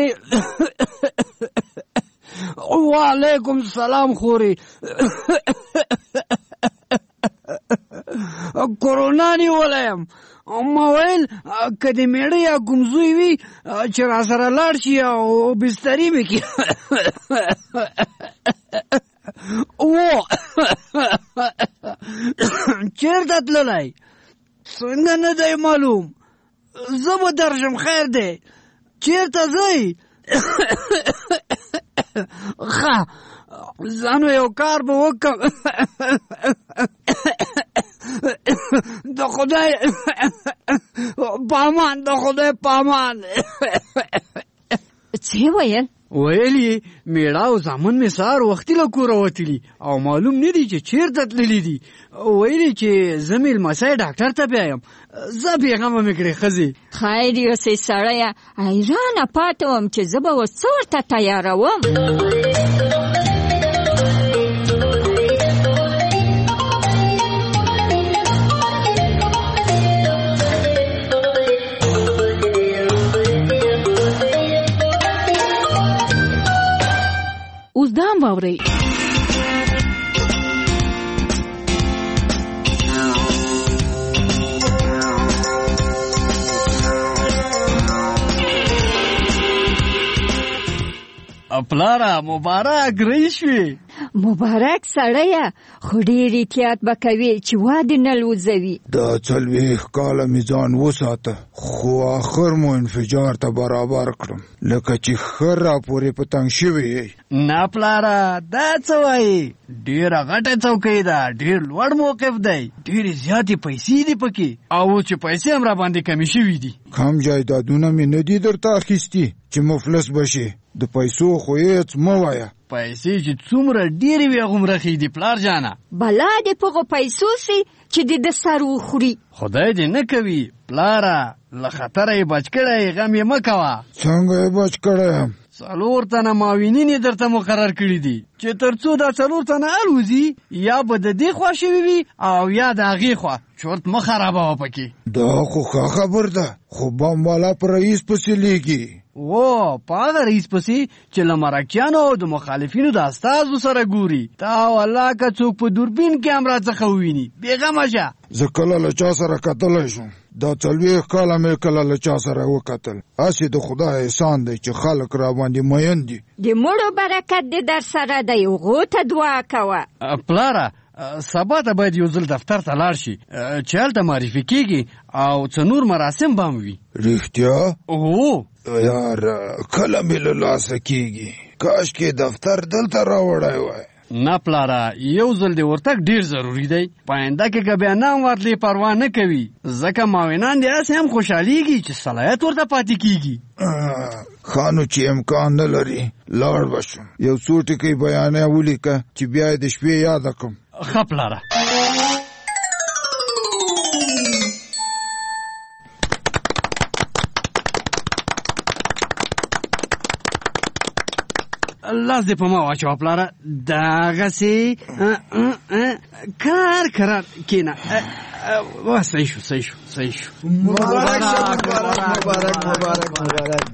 وعلیکم سلام خورې، کورونا نیولی یم. ما ویل که د میړه یا کوم زوی وي چې را سره لاړ شي او بسترې مې کي. و چیرته تللی؟ څنګه نه دی معلوم؟ زه به درشم، خیر دی. چیرته ځئ؟ ښه ځانو یو کار به وکړم. د خدای پامان، د خدای پامان. څه ویل؟ ویل یې میړه او زامن مې سهار وختي له کوره وتلي او معلوم نه دی چې چیرته تللي دي. ویل یې چې زه مې لمسی ډاکټر ته بیایم. زه بېغمه مې کړې ښځې. خیر یوسې سړیه، حیرانه پاته وم چې زه به اوس څه ورته تیاروم. اوس دا هم واورئ. پلاره مبارک رئیس شوې. مبارک سړیه، خو ډېر احتیاط به کوې چې واده نه لوځوي. دا څلوېښت کاله مې ځان وساته، خو آخر مو انفجار ته برابر کړم، لکه چې ښه راپورې په تنګ شوې یې. نه پلاره، دا څه وایي؟ ډېره غټه چوکۍ ده، ډېر لوړ موقف دی، ډېرې زیاتې پیسې دي پکې، او چې پیسې هم را باندې کمې شوي دي. کم جایدادونه مې نه دي درته اخیستي چې مفلس بشي. د پیسو خو هېڅ مه وایه. پیسې چې څومره ډېرې وي هغومره ښې دي پلار جانه. بلا دې په هغو پیسو سي چې د ده سر وخوري. خدای دې نه کوي پلاره، له خطره یې بچ کړی، غم یې مه کوه. څنګه یې بچ کړی یم؟ څلور تنه معاونین یې درته مقرر کړي دي چې تر څو دا څلور تنه الوځي، یا به د دې خوا شوي وي او یا د هغې خوا. چورت مه خرابوه پکې. دا خو ښه خبر ده، خو بم والا په رئیس پسې لیږي. و په هغه رئیس پسې چې له مرکچیانو او د مخالفینو د استازو سره ګوري. تا والله که څوک په دوربین کې هم راڅخه وویني، بېغمه شه. زه کله له چا سره کتلی شم؟ دا څلوېښت کاله مې کله له چا سره وکتل. هسې د خدای احسان دی چې خلک را باندې مین دي. د مړو برکت دې در سره دی، هغو ته دعا کوه. پلاره سبا ته باید یو ځل دفتر ته لاړ شي چې هلته معرفي کېږي او څه نور مراسم به هم وي. رښتیا؟ هو یار کله مې له لاسه کېږي، کاشکې دفتر دلته راوړی وای. نه پلاره یو ځل دی ورتګ ډیر ضروری دی په آینده کې که بیا نه ورتلی پروا نه کوي ځکه معاونان دی هسې هم خوشحالیږي چې صلاحیت ورته پاتې کیږي خانو چې امکان نه لري لاړ به شم یو څو ټکي بیانیه ولیکه چې بیا یې د شپې یاده کړم ښه پلاره لاس دې په ما واچوه پلاره دغسې کرار کرار کېنه صحیح شو صحیح شو صحیح شو مبارک مبارک مبارک مبارک مبارک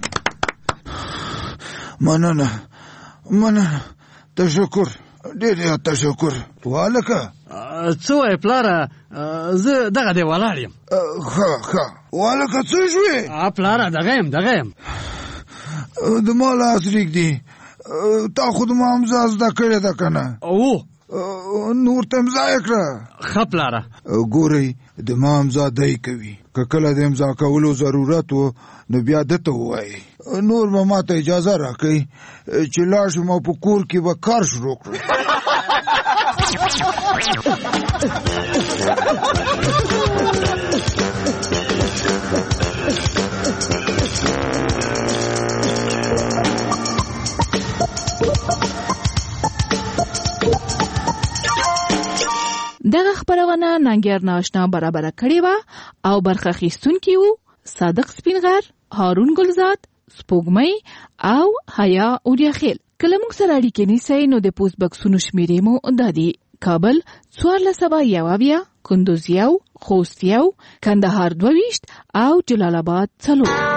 مننه مننه تشکر ډېر ډېر تشکر والکه څه وایې پلاره زه دغه دی ولاړ یم ښه ښه والکه څه شوې پلاره دغه یم دغه یم د ما لاس رېږدي تا خو د ما امضا زده کړې ده که نه او نور ته امضا یې کړه ښه پلاره ګورئ د ما امضا دی کوي که کله د امضا کولو ضرورت و نو بیا دته ووایي نور به ما ته اجازه راکوي چې لاړ شم او په کور کې به کار شروع کړم دغه خبرونه ننګیار ناشنا برابر کړې وه او برخه اخیستونکي وو صادق سپینغر، هارون ګلزاد، سپوږمۍ او حیا اوریاخیل. کله موږ سره اړیکې نیسئ نو د پوسټ بکسونو شمیرې مو دا دي: کابل څوارلس سوه یو اویا، کندوز یو، خوست یو، کندهار دوه ویشت او جلال آباد څلور.